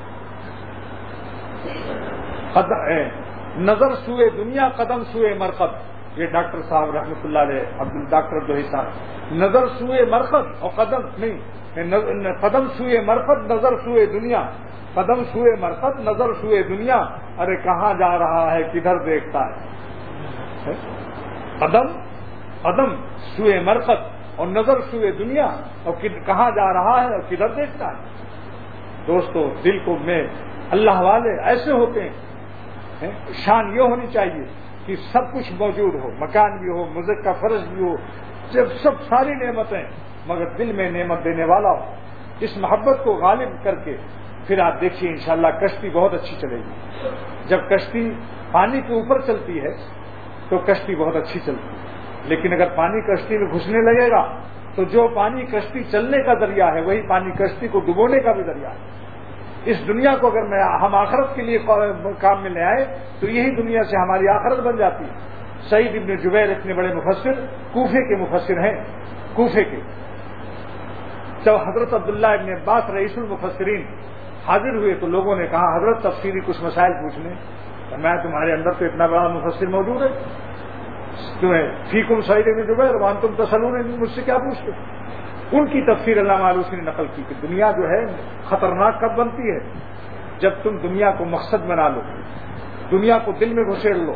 نظر سوئے دنیا قدم سوئے مرقد. یہ ڈاکٹر صاحب رحمۃ اللہ علیہ عبد ڈاکٹر عبدالحی صاحب. نظر سوئے مرقد اور قدم نہیں, قدم سوئے مرقد نظر سوئے دنیا, قدم سوئے مرقد نظر سوئے دنیا. ارے کہاں جا رہا ہے کدھر دیکھتا ہے. قدم قدم سوئے مرقد اور نظر سوئے دنیا, اور کہاں جا رہا ہے اور کدھر دیکھتا ہے. دوستو دل کو میں اللہ والے ایسے ہوتے ہیں, شان یہ ہونی چاہیے کہ سب کچھ موجود ہو, مکان بھی ہو, مذہب کا فرض بھی ہو, جب سب ساری نعمتیں, مگر دل میں نعمت دینے والا ہو. اس محبت کو غالب کر کے پھر آپ دیکھیے انشاءاللہ کشتی بہت اچھی چلے گی. جب کشتی پانی کے اوپر چلتی ہے تو کشتی بہت اچھی چلتی ہے, لیکن اگر پانی کشتی میں گھسنے لگے گا تو جو پانی کشتی چلنے کا ذریعہ ہے وہی پانی کشتی کو ڈبونے کا بھی ذریعہ ہے. اس دنیا کو اگر میں ہم آخرت کے لیے کام میں لے آئے تو یہی دنیا سے ہماری آخرت بن جاتی ہے. سعید ابن جبیر اتنے بڑے مفسر, کوفے کے مفسر ہیں, کوفے کے. جب حضرت عبداللہ ابن عباس رئیس المفسرین حاضر ہوئے تو لوگوں نے کہا حضرت تفسیری کچھ مسائل پوچھنے. میں تمہارے اندر تو اتنا بڑا مفسر موجود ہے, تمہیں فیکم سعید ابن جبیر وانتم تسألون, مجھ سے کیا پوچھتے. ان کی تفسیر علامہ آلوسی نے نقل کی کہ دنیا جو ہے خطرناک کب بنتی ہے جب تم دنیا کو مقصد بنا لو, دنیا کو دل میں گھسیڑ لو,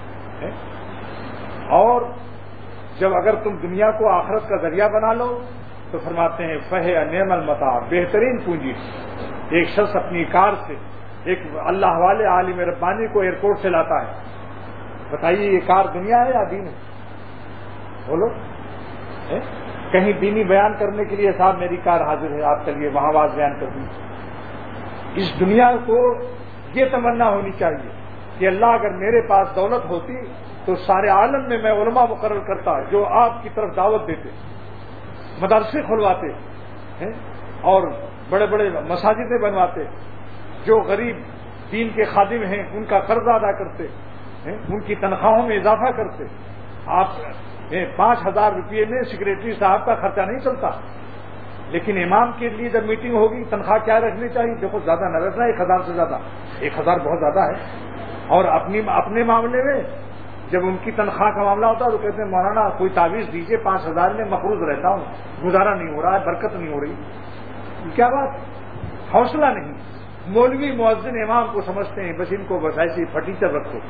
اور جب اگر تم دنیا کو آخرت کا ذریعہ بنا لو تو فرماتے ہیں فہ نعم المتاع, بہترین پونجی. ایک شخص اپنی کار سے ایک اللہ والے عالم ربانی کو ایئرپورٹ سے لاتا ہے, بتائیے یہ کار دنیا ہے یا دین ہے؟ بولو. کہیں دینی بیان کرنے کے لیے صاحب میری کار حاضر ہے, آپ چلیے وہاں آواز بیان کر دیجیے. اس دنیا کو یہ تمنا ہونی چاہیے کہ اللہ اگر میرے پاس دولت ہوتی تو سارے عالم میں میں علماء مقرر کرتا جو آپ کی طرف دعوت دیتے, مدرسے کھلواتے اور بڑے بڑے مساجدیں بنواتے, جو غریب دین کے خادم ہیں ان کا قرض ادا کرتے, ان کی تنخواہوں میں اضافہ کرتے. آپ پانچ ہزار روپئے میں سیکریٹری صاحب کا خرچہ نہیں چلتا, لیکن امام کے لیے جب میٹنگ ہوگی تنخواہ کیا رکھنی چاہیے؟ دیکھو زیادہ نہ رکھنا, ایک ہزار سے زیادہ, ایک ہزار بہت زیادہ ہے. اور اپنی اپنے معاملے میں جب ان کی تنخواہ کا معاملہ ہوتا ہے تو کہتے ہیں مولانا کوئی تعویذ دیجیے, پانچ ہزار میں مقروض رہتا ہوں, گزارا نہیں ہو رہا ہے, برکت نہیں ہو رہی. کیا بات, حوصلہ نہیں. مولوی مؤذن امام کو سمجھتے ہیں بس ان کو بس ایسی پھٹیچر رکھو,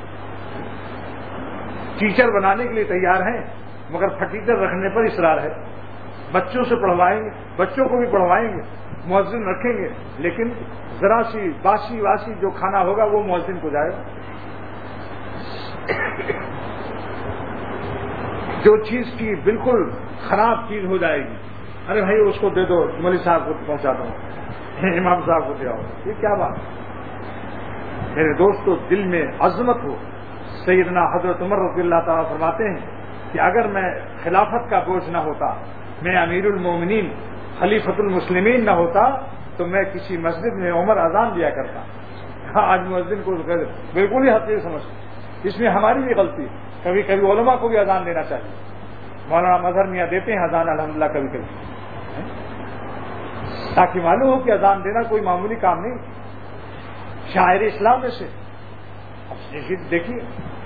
ٹیچر بنانے کے لیے تیار ہیں مگر پھٹیچر رکھنے پر اصرار ہے. بچوں سے پڑھوائیں گے, بچوں کو بھی پڑھوائیں گے, مؤذن رکھیں گے, لیکن ذرا سی باسی واسی جو کھانا ہوگا وہ مؤذن کو جائے گا. جو چیز کی بالکل خراب چیز ہو جائے گی, ارے بھائی اس کو دے دو, مولوی صاحب کو پہنچاتا ہوں, امام صاحب کو دے آؤ. یہ کیا بات میرے دوستو, دل میں عظمت ہو. سیدنا حضرت عمر رضی اللہ تعالیٰ فرماتے ہیں کہ اگر میں خلافت کا بوجھ نہ ہوتا, میں امیر المومنین خلیفۃ المسلمین نہ ہوتا تو میں کسی مسجد میں عمر اذان دیا کرتا. آج مؤذن کو بالکل ہی حقیقت سمجھتے, اس میں ہماری بھی غلطی ہے. کبھی کبھی علماء کو بھی اذان دینا چاہیے. مولانا مظہر میاں دیتے ہیں اذان الحمدللہ کبھی کبھی, تاکہ معلوم ہو کہ اذان دینا کوئی معمولی کام نہیں. شاعر اسلام میں سے دیکھیے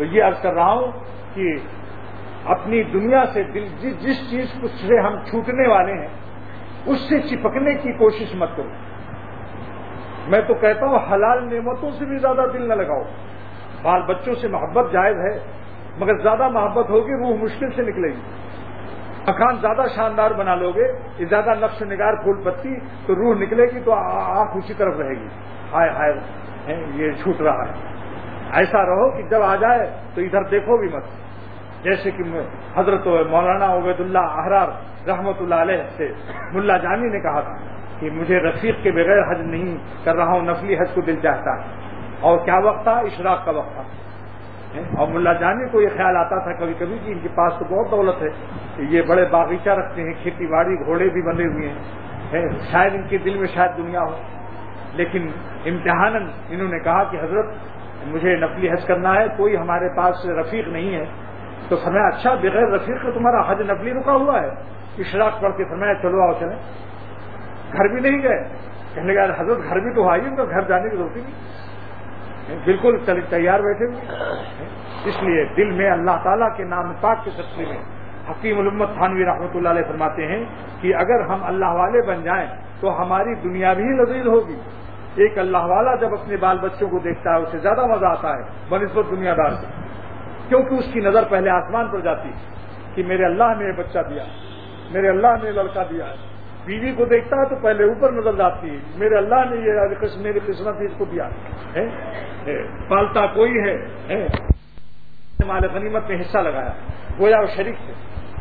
تو یہ عرض کر رہا ہوں کہ اپنی دنیا سے دل جس جس چیز سے ہم چھوٹنے والے ہیں اس سے چپکنے کی کوشش مت کرو. میں تو کہتا ہوں حلال نعمتوں سے بھی زیادہ دل نہ لگاؤ. بال بچوں سے محبت جائز ہے مگر زیادہ محبت ہوگی روح مشکل سے نکلے گی. مکان زیادہ شاندار بنا لو گے یہ زیادہ نقش نگار پھول پتی تو روح نکلے گی تو آنکھ اسی طرف رہے گی. ہائے ہائے یہ چھوٹ رہا ہے. ایسا رہو کہ جب آ جائے تو ادھر دیکھو بھی مت. جیسے کہ حضرت مولانا عبید اللہ احرار رحمت اللہ علیہ سے ملا جانی نے کہا تھا کہ مجھے رفیق کے بغیر حج نہیں کر رہا ہوں, نفلی حج کو دل چاہتا ہے. اور کیا وقت تھا؟ اشراق کا وقت تھا. اور ملا جانی کو یہ خیال آتا تھا کبھی کبھی کہ ان کے پاس تو بہت دولت ہے, یہ بڑے باغیچہ رکھتے ہیں, کھیتی باڑی, گھوڑے بھی بندھے ہوئے ہیں, شاید ان کے دل میں شاید دنیا ہو. لیکن امتحاناً انہوں نے کہا کہ حضرت مجھے نفلی حج کرنا ہے, کوئی ہمارے پاس رفیق نہیں ہے. تو فرمایا اچھا بغیر رفیق کا تمہارا حج نفلی رکا ہوا ہے؟ اشراق پڑھ کے فرمایا چلو آؤ چلیں. گھر بھی نہیں گئے. کہنے لگا حضرت گھر بھی تو آئیے, ان کا گھر جانے کی ضرورت نہیں, بالکل تیار بیٹھے ہوئے. اس لیے دل میں اللہ تعالیٰ کے نام پاک کے سلسلے میں حکیم الامت تھانوی رحمۃ اللہ علیہ فرماتے ہیں کہ اگر ہم اللہ والے بن جائیں تو ہماری دنیا بھی لذیذ ہوگی. ایک اللہ والا جب اپنے بال بچوں کو دیکھتا ہے اسے زیادہ مزہ آتا ہے بنسبت دنیا دار سے, کیونکہ اس کی نظر پہلے آسمان پر جاتی ہے کہ میرے اللہ نے بچہ دیا, میرے اللہ نے لڑکا دیا. بیوی کو دیکھتا ہے تو پہلے اوپر نظر جاتی ہے, میرے اللہ نے یہ میری قسمت اس کو دیا. پالتا کوئی ہے, مال غنیمت میں حصہ لگایا, گویا وہ شریک تھے.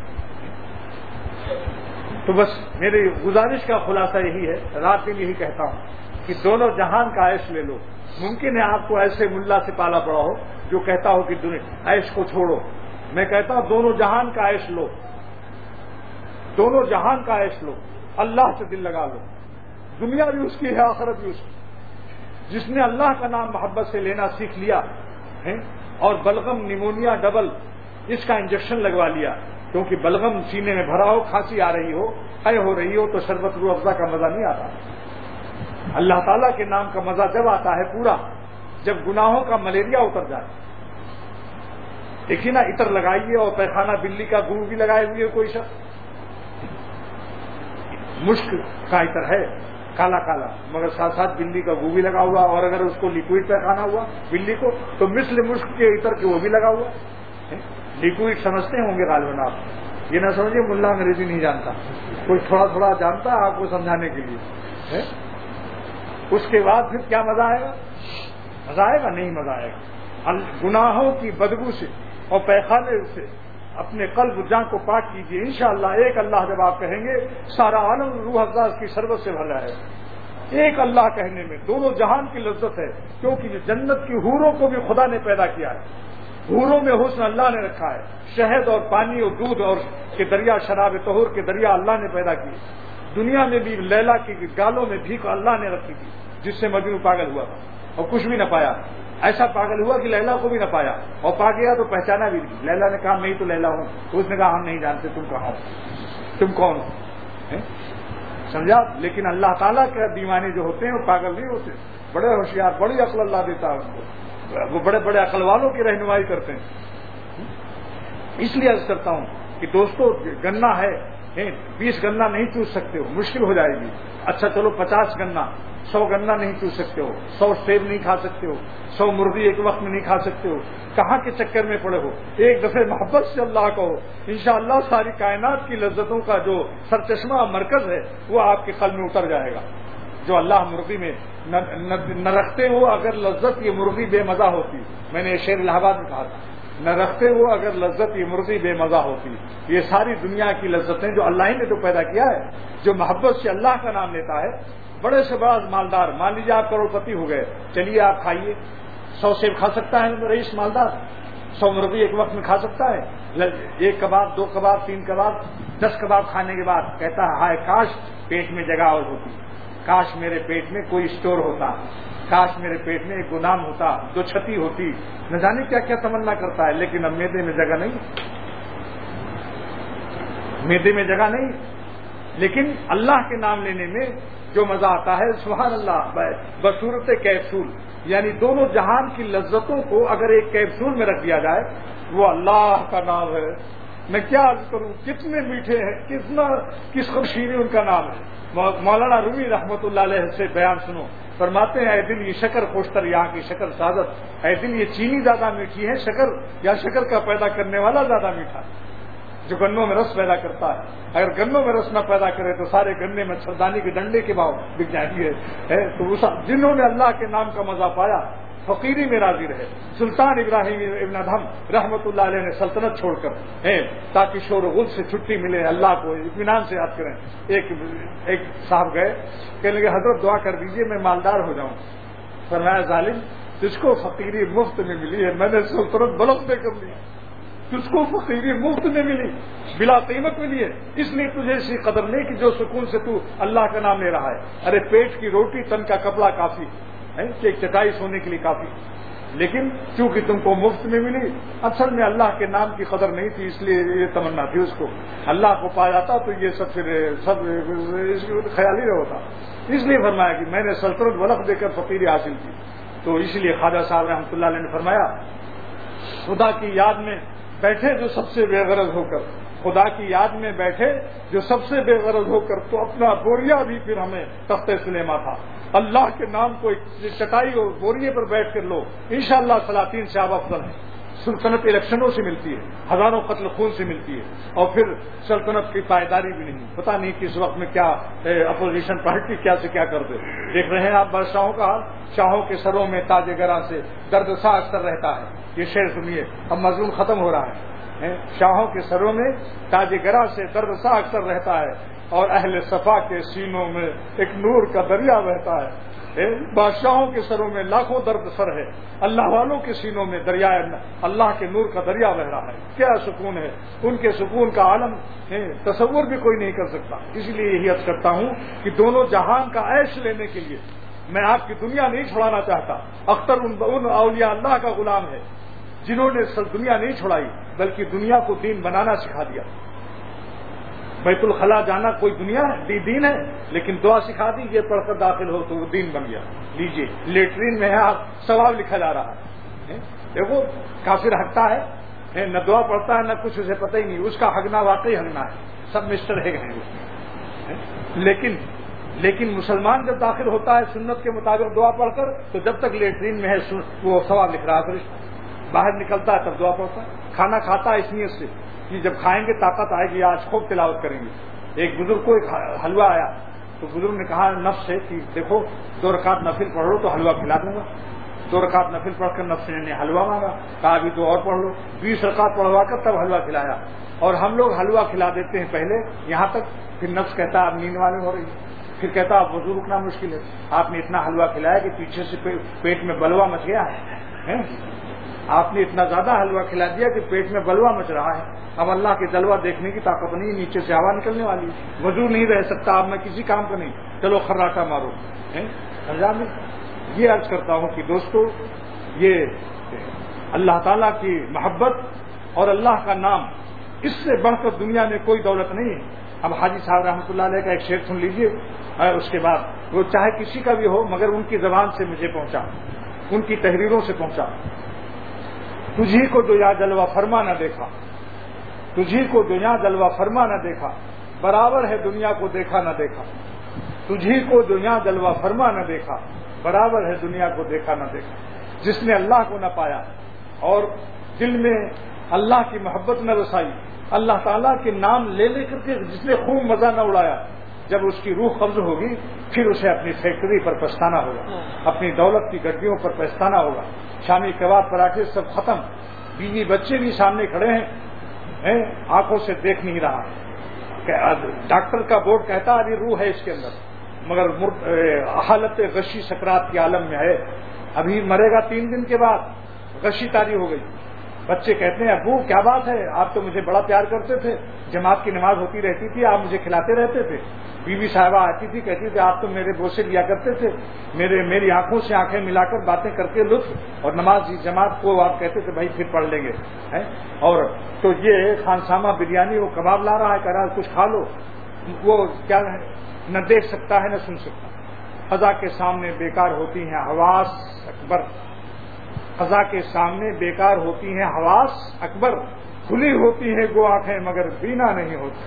تو بس میری گزارش کا خلاصہ یہی ہے, رات دن یہی کہتا ہوں کہ دونوں جہان کا عیش لے لو. ممکن ہے آپ کو ایسے ملا سے پالا پڑا ہو جو کہتا ہو کہ عیش کو چھوڑو. میں کہتا ہوں دونوں جہان کا عیش لو, دونوں جہان کا عیش لو, اللہ سے دل لگا لو. دنیا بھی اس کی ہے, آخرت بھی اس کی. جس نے اللہ کا نام محبت سے لینا سیکھ لیا ہے اور بلغم نیمونیا ڈبل اس کا انجیکشن لگوا لیا, کیونکہ بلغم سینے میں بھرا ہو, کھانسی آ رہی ہو, قے ہو رہی ہو تو شربت روح افزا کا مزہ نہیں آتا. اللہ تعالیٰ کے نام کا مزہ جب آتا ہے پورا, جب گناہوں کا ملیریا اتر جائے. دیکھیے نا, عطر لگائیے اور پیخانہ بلی کا گو بھی لگائے ہوئے کوئی شخص, مشک کا عطر ہے کالا کالا مگر ساتھ ساتھ بلی کا گو بھی لگا ہوا, اور اگر اس کو لیکوئڈ پیخانہ ہوا بلی کو تو مثل مشک کے عطر کے وہ بھی لگا ہوا. لیکوئڈ سمجھتے ہوں گے غالباً آپ, یہ نہ سمجھیے ملا انگریزی نہیں جانتا, کوئی تھوڑا تھوڑا جانتا ہے آپ کو سمجھانے کے لیے. اس کے بعد پھر کیا مزہ آئے گا؟ مزہ آئے گا نہیں مزہ آئے گا. گناہوں کی بدبو سے اور پیخانے سے اپنے قلب جان کو پاک کیجیے. انشاءاللہ ایک اللہ جب آپ کہیں گے سارا عالم روح افزا کی شربت سے بھر جائے گا. ایک اللہ کہنے میں دونوں جہان کی لذت ہے, کیونکہ جنت کی حوروں کو بھی خدا نے پیدا کیا ہے. حوروں میں حسن اللہ نے رکھا ہے, شہد اور پانی اور دودھ اور کے دریا, شراب طہور کے دریا اللہ نے پیدا کیے. دنیا میں بھی لیلا کی گالوں میں بھیک اللہ نے رکھی تھی جس سے مجنون پاگل ہوا تھا اور کچھ بھی نہ پایا. ایسا پاگل ہوا کہ لیلا کو بھی نہ پایا, اور پا گیا تو پہچانا بھی نہیں. لیلا نے کہا میں ہی تو لیلا ہوں, تو اس نے کہا ہم نہیں جانتے تم کہاں ہو, تم کون ہو, سمجھا. لیکن اللہ تعالیٰ کے دیوانے جو ہوتے ہیں وہ پاگل نہیں ہوتے, بڑے ہوشیار, بڑی عقل اللہ دیتا ہے ان کو, وہ بڑے بڑے عقل والوں کی رہنمائی کرتے ہیں. اس لیے عرض کرتا ہوں کہ دوستو گنا ہے, بیس گنا نہیں چوس سکتے ہو, مشکل ہو جائے گی. اچھا چلو پچاس گنا, سو گنا نہیں چوس سکتے ہو, سو سیب نہیں کھا سکتے ہو, سو مرغی ایک وقت میں نہیں کھا سکتے ہو. کہاں کے چکر میں پڑے ہو؟ ایک دفعہ محبت سے اللہ کہو, انشاءاللہ ساری کائنات کی لذتوں کا جو سرچشمہ مرکز ہے وہ آپ کے قلب میں اتر جائے گا. جو اللہ مرغی میں نہ رکھتے ہو اگر لذت یہ مرغی بے مزہ ہوتی, میں نے شیر الہ آباد میں کہا تھا, نہ رکھتے ہو اگر لذت یہ مرغی بے مزہ ہوتی. یہ ساری دنیا کی لذتیں جو اللہ ہی نے تو پیدا کیا ہے, جو محبت سے اللہ کا نام لیتا ہے. بڑے سے بڑا مالدار, مان لیجیے آپ کروڑ پتی ہو گئے, چلیے آپ کھائیے, سو سیب کھا سکتا ہے رئیس مالدار, سو مرغی ایک وقت میں کھا سکتا ہے. ایک کباب, دو کباب, تین کباب, دس کباب کھانے کے بعد کہتا ہے ہائے کاش پیٹ میں جگہ اور ہوتی, کاش میرے پیٹ میں کوئی اسٹور ہوتا, کاش میرے پیٹ میں ایک گودام ہوتا, دو چھتی ہوتی, نہ جانے کیا کیا تمنا کرتا ہے. لیکن اب میدے میں جگہ نہیں, میدے میں جگہ نہیں. لیکن اللہ کے نام لینے میں جو مزہ آتا ہے سبحان اللہ بصورت کیپسول، یعنی دونوں جہان کی لذتوں کو اگر ایک کیپسول میں رکھ دیا جائے، وہ اللہ کا نام ہے۔ میں کیا عرض کروں، کتنے میٹھے ہیں، کتنا کس خوشیری ان کا نام ہے۔ مولانا رومی رحمۃ اللہ علیہ سے بیان سنو، فرماتے ہیں اے دل یہ شکر خوشتر یہاں کی شکر سعادت، اے دل یہ چینی زیادہ میٹھی ہے شکر یا شکر کا پیدا کرنے والا زیادہ میٹھا ہے جو گنوں میں رس پیدا کرتا ہے۔ اگر گنوں میں رس نہ پیدا کرے تو سارے گنے مچھردانی کے ڈنڈے کے باؤ بک جائیں گے۔ تو جنہوں نے اللہ کے نام کا مزہ پایا فقیری میں راضی رہے۔ سلطان ابراہیم ابن ادھم رحمۃ اللہ علیہ نے سلطنت چھوڑ کر تاکہ شور و غل سے چھٹی ملے، اللہ کو اطمینان سے یاد کریں۔ ایک ایک صاحب گئے، کہنے لگے حضرت دعا کر دیجئے میں مالدار ہو جاؤں۔ فرمایا ظالم تجھ کو فقیری مفت میں ملی ہے، میں نے سلطنت بلند دے کر لی، تجھ کو فقیری مفت میں ملی، بلا قیمت ملی ہے، اس لیے تجھے اسی قدر نہیں کہ جو سکون سے تو اللہ کا نام لے رہا ہے۔ ارے پیٹ کی روٹی تن کا کپڑا کافی ہے کہ ایک چٹائی سونے کے لیے کافی، لیکن چونکہ تم کو مفت میں ملی، اصل میں اللہ کے نام کی قدر نہیں تھی، اس لیے یہ تمنا تھی اس کو۔ اللہ کو پا جاتا تو یہ سب پھر سب خیال ہی ہوتا، اس لیے فرمایا کہ میں نے سلطنت ولق دے کر فقیری حاصل کی۔ تو اس لیے خواجہ صاحب رحمۃ اللہ علیہ نے فرمایا خدا کی یاد میں بیٹھے جو سب سے بے غرض ہو کر، خدا کی یاد میں بیٹھے جو سب سے بے غرض ہو کر، تو اپنا بوریا بھی پھر ہمیں تخت سلیما تھا۔ اللہ کے نام کو ایک چٹائی اور بوریے پر بیٹھ کر لو، انشاءاللہ سلاطین سے آپ افضل ہیں۔ سلطنت الیکشنوں سے ملتی ہے، ہزاروں قتل خون سے ملتی ہے، اور پھر سلطنت کی پائیداری بھی نہیں۔ پتہ نہیں کس وقت میں کیا اپوزیشن پارٹی کیا سے کیا کر دے۔ دیکھ رہے ہیں آپ بادشاہوں کا حال، شاہوں کے سروں میں تاج گراں سے درد سا اکثر رہتا ہے۔ یہ شعر سنیے، اب مضمون ختم ہو رہا ہے۔ شاہوں کے سروں میں تاج گراں سے درد سا اکثر رہتا ہے، اور اہل صفا کے سینوں میں ایک نور کا دریا بہتا ہے۔ بادشاہوں کے سروں میں لاکھوں درد سر ہے، اللہ والوں کے سینوں میں دریا اللہ کے نور کا دریا بہ رہا ہے۔ کیا سکون ہے، ان کے سکون کا عالم تصور بھی کوئی نہیں کر سکتا۔ اس لیے یہی عرض کرتا ہوں کہ دونوں جہان کا عیش لینے کے لیے میں آپ کی دنیا نہیں چھوڑانا چاہتا۔ اختر ان اولیاء اللہ کا غلام ہے جنہوں نے دنیا نہیں چھوڑائی بلکہ دنیا کو دین بنانا سکھا دیا۔ بیت الخلاء جانا کوئی دنیا ہے، دین ہے، لیکن دعا سکھا دی، یہ پڑھ کر داخل ہو تو وہ دین بن گیا۔ لیجئے لیٹرین میں ہے، آپ ثواب لکھا جا رہا ہے۔ دیکھو کافر ہگتا ہے، نہ دعا پڑھتا ہے نہ کچھ، اسے پتہ ہی نہیں، اس کا ہگنا واقعی ہگنا ہے، سب مسٹر ہے اس میں۔ لیکن لیکن مسلمان جب داخل ہوتا ہے سنت کے مطابق دعا پڑھ کر، تو جب تک لیٹرین میں ہے وہ ثواب لکھ رہا ہے، فرشتہ باہر نکلتا ہے تب دعا پڑھتا ہے۔ کھانا کھاتا ہے اس نیت سے کہ جب کھائیں گے طاقت آئے گی، آج خوب تلاوت کریں گے۔ ایک بزرگ کو ایک حلوہ آیا تو بزرگ نے کہا نفس سے کہ دیکھو دو رکعت نفل پڑھ لو تو حلوہ کھلا دوں گا۔ دو رکعت نفل پڑھ کر نفس نے حلوہ مانگا، کہا ابھی تو اور پڑھ لو۔ بیس رکعت پڑھوا کر تب حلوہ کھلایا۔ اور ہم لوگ حلوہ کھلا دیتے ہیں پہلے یہاں تک، پھر نفس کہتا ہے اب نیند والے ہو رہی ہے، پھر کہتا اب وضو رکنا مشکل ہے۔ آپ نے اتنا حلوہ کھلایا کہ پیچھے سے پیٹ میں بلوا مچ گیا ہے، آپ نے اتنا زیادہ حلوہ کھلا دیا کہ پیٹ میں بلوا مچ رہا ہے۔ اب اللہ کے جلوہ دیکھنے کی طاقت نہیں، نیچے سے ہوا نکلنے والی، وضو نہیں رہ سکتا اب میں کسی کام کا نہیں، چلو خراٹا مارو۔ یہ عرض کرتا ہوں کہ دوستو، یہ اللہ تعالیٰ کی محبت اور اللہ کا نام، اس سے بڑھ کر دنیا میں کوئی دولت نہیں ہے۔ اب حاجی صاحب رحمۃ اللہ علیہ کا ایک شعر سن لیجئے، اس کے بعد وہ چاہے کسی کا بھی ہو مگر ان کی زبان سے مجھے پہنچا، ان کی تحریروں سے پہنچا۔ تجھی کو جو یا جلوہ فرما نہ دیکھا، تجھی کو دنیا جلوہ فرما نہ دیکھا، برابر ہے دنیا کو دیکھا نہ دیکھا۔ تجھی کو دنیا جلوہ فرما نہ دیکھا، برابر ہے دنیا کو دیکھا نہ دیکھا۔ جس نے اللہ کو نہ پایا اور دل میں اللہ کی محبت نہ رسائی، اللہ تعالیٰ کے نام لے لے کر کے جس نے خوب مزہ نہ اڑایا، جب اس کی روح قبض ہوگی پھر اسے اپنی فیکٹری پر پچھتانا ہوگا، اپنی دولت کی گڈیوں پر پچھتانا ہوگا۔ شامی کباب پراٹھے سب ختم، بیوی بچے بھی سامنے کھڑے ہیں، آنکھوں سے دیکھ نہیں رہا۔ ڈاکٹر کا بورڈ کہتا ابھی روح ہے اس کے اندر، مگر حالت غشی سکرات کے عالم میں ہے، ابھی مرے گا تین دن کے بعد، غشی تاری ہو گئی۔ بچے کہتے ہیں ابو کیا بات ہے، آپ تو مجھے بڑا پیار کرتے تھے، جماعت کی نماز ہوتی رہتی تھی، آپ مجھے کھلاتے رہتے تھے۔ بیوی صاحبہ آتی تھی کہتی تھی آپ تو میرے بوسے لیا کرتے تھے، میرے میری آنکھوں سے آنکھیں ملا کر باتیں کر کے لطف، اور نماز جماعت کو آپ کہتے تھے بھائی پھر پڑھ لیں گے۔ اور تو یہ خانسامہ بریانی وہ کباب لا رہا ہے، کہہ رہا ہے کچھ کھا لو، وہ کیا ہے نہ دیکھ سکتا ہے نہ سن سکتا. قضا کے سامنے بیکار ہوتی ہیں حواس اکبر. قضا کے سامنے بیکار ہوتی ہیں حواس اکبر. کھلی ہوتی ہے گو آنکھیں مگر بینا نہیں ہوتی.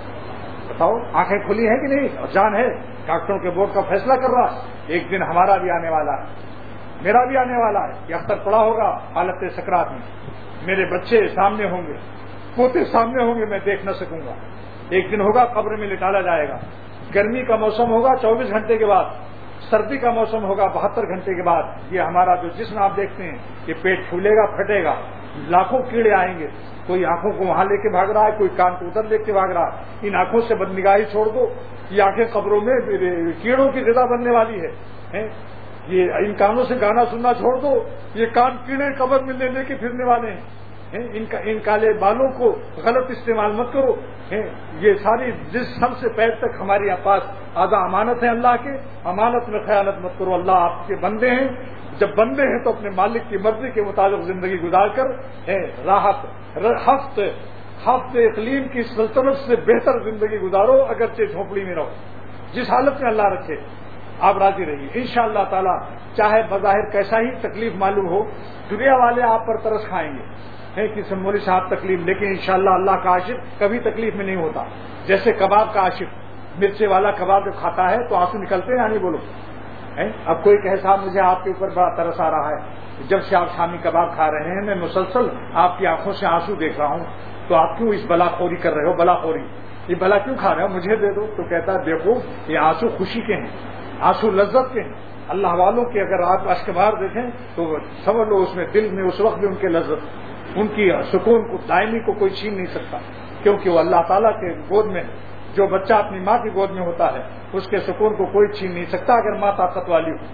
بتاؤ آنکھیں کھلی ہیں کہ نہیں؟ اور جان ہے. ڈاکٹروں کے بورڈ کا فیصلہ کر رہا ہے. ایک دن ہمارا بھی آنے والا ہے, میرا بھی آنے والا ہے. یہ اختر پڑا ہوگا حالت سکرات میں. میرے بچے سامنے ہوں گے, پوتے سامنے ہوں گے, میں دیکھ نہ سکوں گا. ایک دن ہوگا قبر میں لٹالا جائے گا. گرمی کا موسم ہوگا چوبیس گھنٹے کے بعد, سردی کا موسم ہوگا بہتر گھنٹے کے بعد. یہ ہمارا جو جسم آپ دیکھتے ہیں یہ پیٹ پھولے گا, پھٹے گا, لاکھوں کیڑے آئیں گے. کوئی آنکھوں کو وہاں لے کے بھاگ رہا ہے, کوئی کان کو ادھر لے کے بھاگ رہا ہے. ان آنکھوں سے بدنگاہی چھوڑ دو. یہ آنکھیں قبروں میں کیڑوں کی غذا بننے والی ہے. یہ ان کانوں سے گانا سننا چھوڑ دو, یہ کان کیڑے قبر میں لے لے کے پھرنے والے ہیں. ان کا ان کالے بالوں کو غلط استعمال مت کرو. یہ ساری جس سب سے پیر تک ہمارے پاس آدھا امانت ہے اللہ کے. امانت میں خیانت مت کرو. اللہ آپ کے بندے ہیں. جب بندے ہیں تو اپنے مالک کی مرضی کے مطابق زندگی گزار کر راحت ہفت ہفت اقلیم کی سلطنت سے بہتر زندگی گزارو. اگرچہ جھونپڑی میں رہو, جس حالت میں اللہ رکھے آپ راضی رہیے. انشاءاللہ تعالی چاہے بظاہر کیسا ہی تکلیف معلوم ہو, دنیا والے آپ پر ترس کھائیں گے کہ مولوی صاحب تکلیف, لیکن انشاءاللہ اللہ کا عاشق کبھی تکلیف میں نہیں ہوتا. جیسے کباب کا عاشق, مرچے والا کباب جب کھاتا ہے تو آنسو نکلتے ہیں, نہیں بولو. اب کوئی کہے صاحب مجھے آپ کے اوپر بڑا ترس آ رہا ہے, جب سے آپ شامی کباب کھا رہے ہیں میں مسلسل آپ کی آنکھوں سے آنسو دیکھ رہا ہوں, تو آپ کیوں اس بلا خوری کر رہے ہو؟ بلا خوری, یہ بلا کیوں کھا رہے ہو؟ مجھے دے دو. تو کہتا ہے دیکھو یہ آنسو خوشی کے ہیں, آنسو لذت کے ہیں. اللہ والوں کے اگر آپ اشک بار دیکھیں تو سمجھ لو اس میں دل میں اس وقت بھی ان کے لذت, ان کی سکون کو دائمی کو کوئی چھین نہیں سکتا, کیونکہ وہ اللہ تعالیٰ کے گود میں, جو بچہ اپنی ماں کی گود میں ہوتا ہے اس کے سکون کو کوئی چھین نہیں سکتا اگر ماں طاقت والی ہو.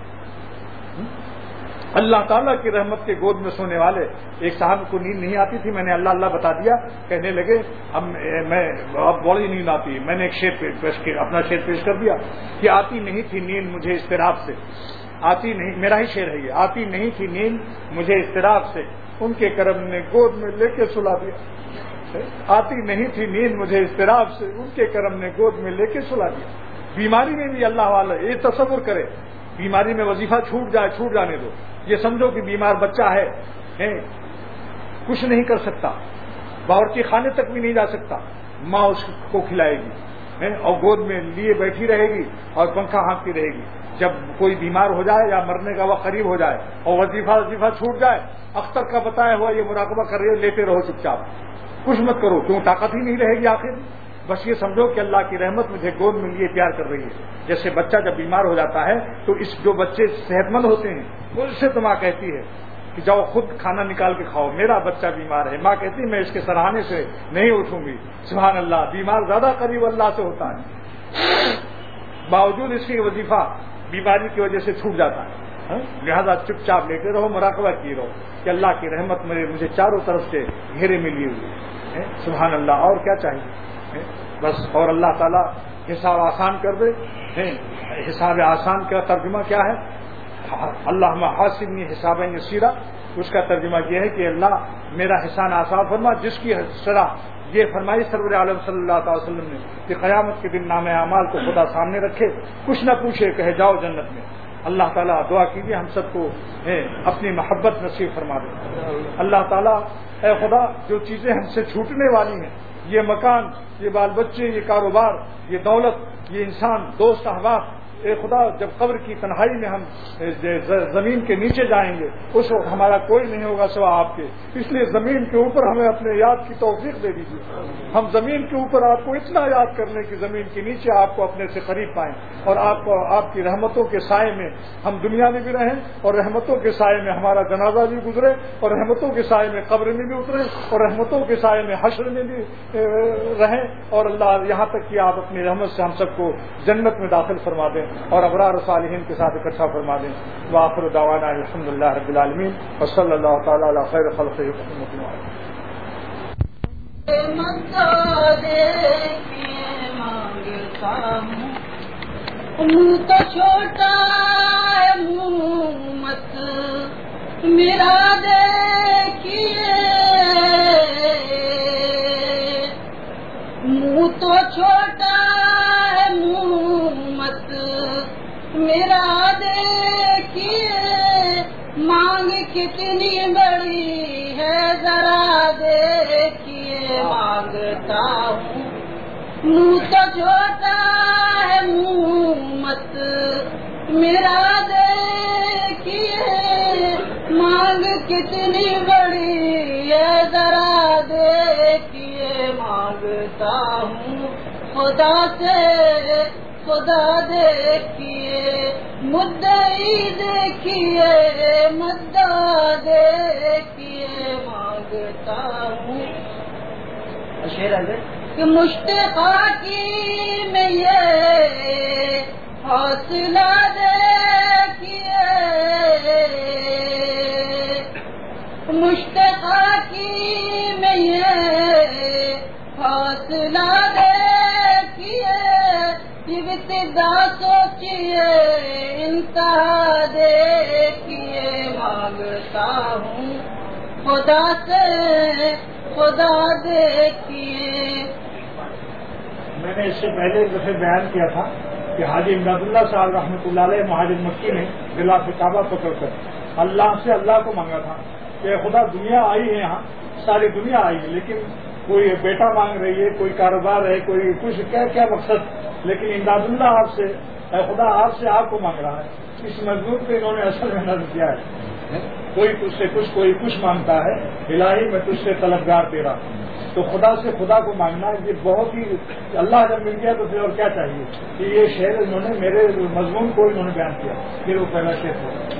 اللہ تعالیٰ کی رحمت کے گود میں سونے والے, ایک صاحب کو نیند نہیں آتی تھی, میں نے اللہ اللہ بتا دیا, کہنے لگے اب میں اب بڑی نیند آتی ہے. میں نے ایک شعر پیش اپنا شعر پیش کر دیا کہ آتی نہیں تھی نیند مجھے اضطراب سے, آتی نہیں, میرا ہی شعر ہے یہ, آتی نہیں تھی نیند مجھے اضطراب سے, ان کے کرم نے گود میں لے کے سلا دیا. آتی نہیں تھی نیند مجھے اضطراب سے, ان کے کرم نے گود میں لے کے سلا دیا. بیماری میں بھی اللہ والا یہ تصور کرے, بیماری میں وظیفہ چھوٹ جائے چھوٹ جانے دو. یہ سمجھو کہ بیمار بچہ ہے, کچھ نہیں کر سکتا, باورچی خانے تک بھی نہیں جا سکتا, ماں اس کو کھلائے گی اور گود میں لیے بیٹھی رہے گی اور پنکھا ہانکتی رہے گی. جب کوئی بیمار ہو جائے یا مرنے کا وقت قریب ہو جائے اور وظیفہ وظیفہ چھوٹ جائے, اختر کا بتایا ہوا یہ مراقبہ کر رہے ہو, لیتے رہو چپ چاپ, کچھ مت کرو, کیوں طاقت ہی نہیں رہے گی آخر. بس یہ سمجھو کہ اللہ کی رحمت مجھے گود میں لیے پیار کر رہی ہے. جیسے بچہ جب بیمار ہو جاتا ہے تو اس جو بچے صحت مند ہوتے ہیں ان سے تو ماں کہتی ہے کہ جاؤ خود کھانا نکال کے کھاؤ, میرا بچہ بیمار ہے. ماں کہتی ہے میں اس کے سراہنے سے نہیں اٹھوں گی. سبحان اللہ, بیمار زیادہ قریب اللہ سے ہوتا ہے, باوجود اس کی وظیفہ بیماری کی وجہ سے چھوٹ جاتا ہے. لہذا چپ چاپ لیتے رہو, مراقبہ کیے رہو کہ اللہ کی رحمت میرے مجھے چاروں طرف سے گھیرے میں لیے ہوئے. سبحان اللہ, اور کیا چاہیے بس. اور اللہ تعالیٰ حساب آسان کر دے. حساب آسان کا ترجمہ کیا ہے؟ اللہ حاسبنی حسابا یسیرا, اس کا ترجمہ یہ ہے کہ اللہ میرا حساب آسان فرما. جس کی شرح یہ فرمائی سرور عالم صلی اللہ تعالی وسلم نے کہ قیامت کے دن نام اعمال کو خدا سامنے رکھے, کچھ نہ پوچھے, کہے جاؤ جنت میں. اللہ تعالیٰ دعا کیجیے ہم سب کو اپنی محبت نصیب فرما دے. اللہ تعالیٰ اے خدا جو چیزیں ہم سے چھوٹنے والی ہیں, یہ مکان, یہ بال بچے, یہ کاروبار, یہ دولت, یہ انسان, دوست احباب, اے خدا جب قبر کی تنہائی میں ہم زمین کے نیچے جائیں گے اس وقت ہمارا کوئی نہیں ہوگا سوا آپ کے. اس لیے زمین کے اوپر ہمیں اپنے یاد کی توفیق دے دیجیے. ہم زمین کے اوپر آپ کو اتنا یاد کر لیں کہ زمین کے نیچے آپ کو اپنے سے قریب پائیں, اور آپ کو آپ کی رحمتوں کے سائے میں ہم دنیا میں بھی رہیں, اور رحمتوں کے سائے میں ہمارا جنازہ بھی گزرے, اور رحمتوں کے سائے میں قبر میں بھی اترے, اور رحمتوں کے سائے میں حشر میں بھی رہیں. اور اللہ یہاں تک کہ آپ اپنی رحمت سے ہم سب کو جنت میں داخل فرما دیں اور ابرار صالحین کے ساتھ اکٹھا فرما دیں. وآخر دعوانا الحمدللہ رب العالمین وصلی اللہ تعالی علی خیر خلقہ محمد. منہ تو چھوٹا منہ مت میرا دیکھیے, منہ تو چھوٹا تو چھوٹا ہے منہ مت میرا دیکھیے مانگ کتنی بڑی ہے ذرا دیکھیے مانگتا ہوں خدا سے خدا دیکھیے مدعی دیکھیے مدعا دیکھیے مانگتا ہوں کہ مشتاقہ کی میں یہ حوصلہ دیکھیے مشتاقہ کی میں یہ حوصلہ دیکھیے ابتدا سوچیے انتہا دیکھیے مانگتا ہوں خدا سے خدا دیکھیے. میں نے اس سے پہلے ایک دفعہ بیان کیا تھا کہ حاجی امداد اللہ صاحب رحمۃ اللہ علیہ مہاجر مکی نے غلاف کعبہ پکڑ کر اللہ سے اللہ کو مانگا تھا کہ خدا دنیا آئی ہے یہاں ساری دنیا آئی ہے لیکن کوئی بیٹا مانگ رہی ہے کوئی کاروبار ہے کوئی کچھ کیا کیا مقصد لیکن امداد اللہ آپ سے اے خدا آپ سے آپ کو مانگ رہا ہے. اس مضمون پہ انہوں نے اصل میں نظر کیا ہے کوئی تجھ سے کچھ کوئی کچھ مانگتا ہے الہی میں تجھ سے طلبگار تیرا تو خدا سے خدا کو مانگنا یہ بہت ہی اللہ جب مل گیا تو پھر اور کیا چاہیے کہ یہ شعر انہوں نے میرے مضمون کو انہوں نے بیان کیا پھر وہ پہلا شعر تھا.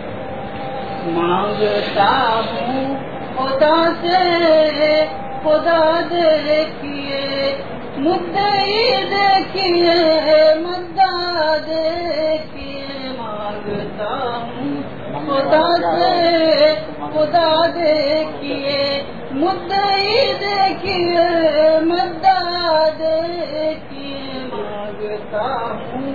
مانگتا ہوں خدا سے خدا دیکھیے مدعی دیکھیے مدعا دیکھیے مانگتا ہوں خدا سے خدا دیکھیے مدعی دیکھیے مدعا دیکھیے مانگتا ہوں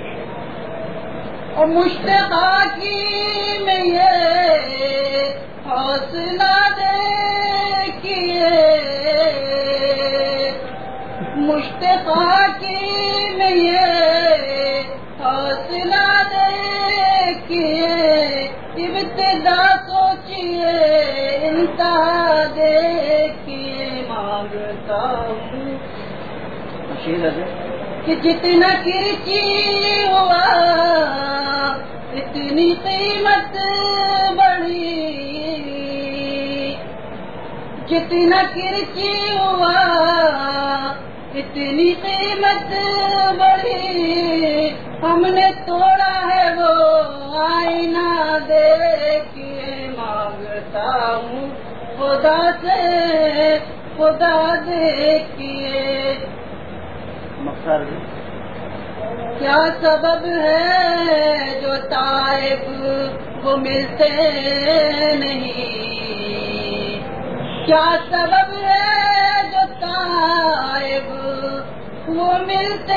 اور مشتاقہ کی میں یہ حوصلہ دیکھیے مشتاقہ کی میں یہ حوصلہ دیکھیے ابتدا سوچیے انتہا دیکھیے مانگتا ہوں کہ جتنا کرچی ہوا اتنی قیمت بڑھی جتنا کرچی ہوا اتنی قیمت بڑھی ہم نے توڑا ہے وہ آئینہ دیکھیے مانگتا ہوں خدا سے خدا دیکھیے. مقصد کیا سبب ہے جو تائب وہ ملتے نہیں کیا سبب ہے جو تائب وہ ملتے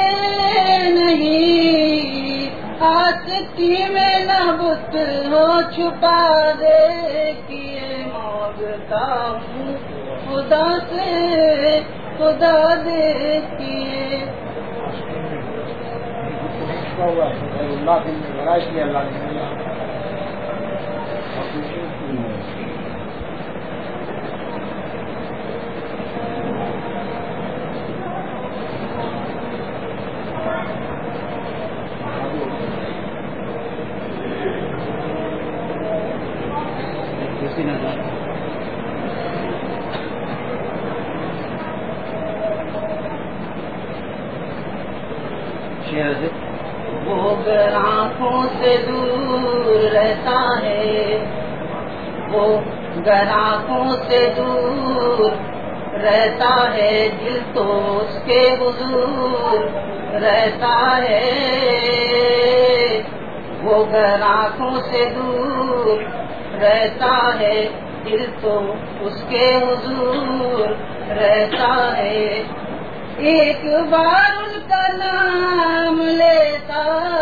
نہیں آستی میں نہ بت ہو چھپا دیکھیے مانگتا ہوں خدا سے خدا دیکھیے. اللہ دل میں لڑائی کی اللہ نے کسی نے وہ گر آنکھوں سے دور رہتا ہے وہ گر آنکھوں سے دور رہتا ہے دل تو اس کے حضور رہتا ہے وہ گر آنکھوں سے دور رہتا ہے دل تو اس کے حضور رہتا ہے. ایک بار ان کا نام لیتا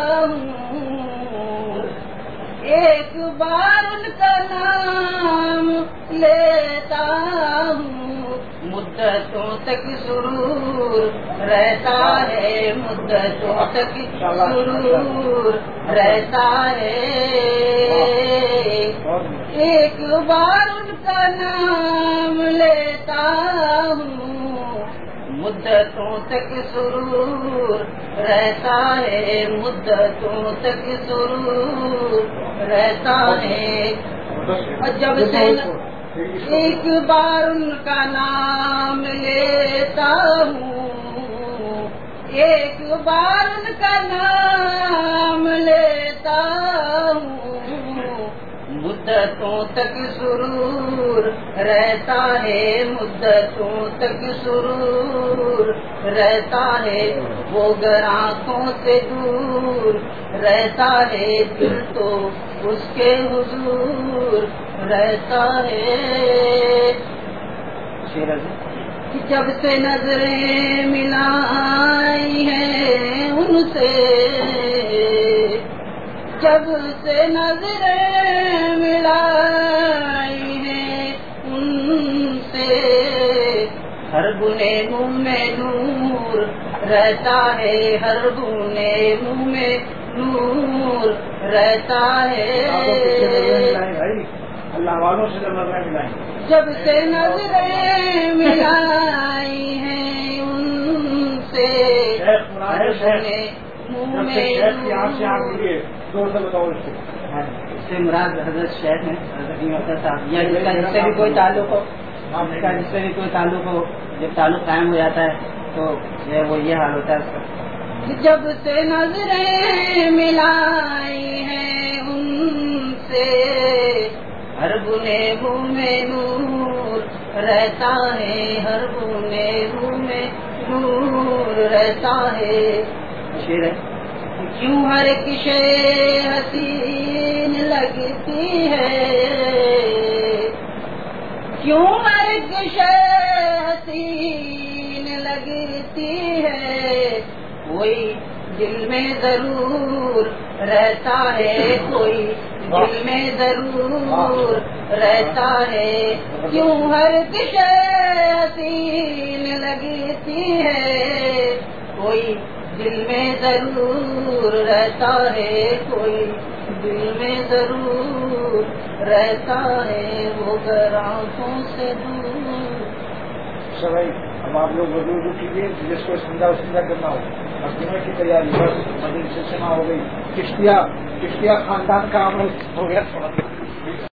ہوں ایک بار ان کا نام لیتا ہوں مدتوں تک سرور رہتا ہے مدتوں تک سرور رہتا ہے. ایک بار ان کا نام لیتا ہوں مدتوں تک سرور رہتا ہے، مدتوں تک سرور رہتا ہے. جب سے ایک بار ان کا نام لیتا ہوں، ایک بار ان کا نام لیتا ہوں، مدتوں تک سرور رہتا ہے، مدتوں تک سرور رہتا ہے. وہ گر آنکھوں سے دور رہتا ہے، دل تو اس کے حضور رہتا ہے. جب سے نظریں ملائی ہیں ان سے، جب سے نظریں ملائی ہیں ان سے، ہر گنے منہ میں نور رہتا ہے، ہر گنے منہ میں نور رہتا ہے. اللہ والوں سے جب نظریں ملائیں، جب سے نظریں ملائی ہیں ان سے، ہر گنے منہ میں زور سے بتاؤ اس اس سے مراد حضرت شیخ ہیں، حضرت مولانا صاحب، یا جس کا جس سے بھی کوئی تعلق ہو، جس کا جس سے بھی کوئی تعلق ہو، جب تعلق قائم ہو جاتا ہے تو یہ وہ یہ حال ہوتا ہے اس کا. جب سے نظریں ملائی ہیں ان سے، ہر گنے منہ میں نور رہتا ہے، ہر گنے منہ میں نور رہتا ہے. شعر ہے. کیوں ہر ایک شے حسین لگتی ہے، کیوں ہر ایک شے حسین لگتی ہے، کوئی دل میں ضرور رہتا ہے، کوئی دل میں ضرور رہتا ہے. کیوں ہر ایک شے حسین لگتی ہے، کوئی دل میں ضرور رہتا ہے، کوئی دل میں ضرور رہتا ہے. وہ گر آنکھوں سے دور. بھائی اب آپ لوگ وضو وضو کیجیے، جس کو سمجھا سمجھا کرنا ہو. اور دنوں کی تیاری بس مدین سے سنا ہو گئی. کشتیاں کشتیاں خاندان کا عمل ہو گیا تھوڑا.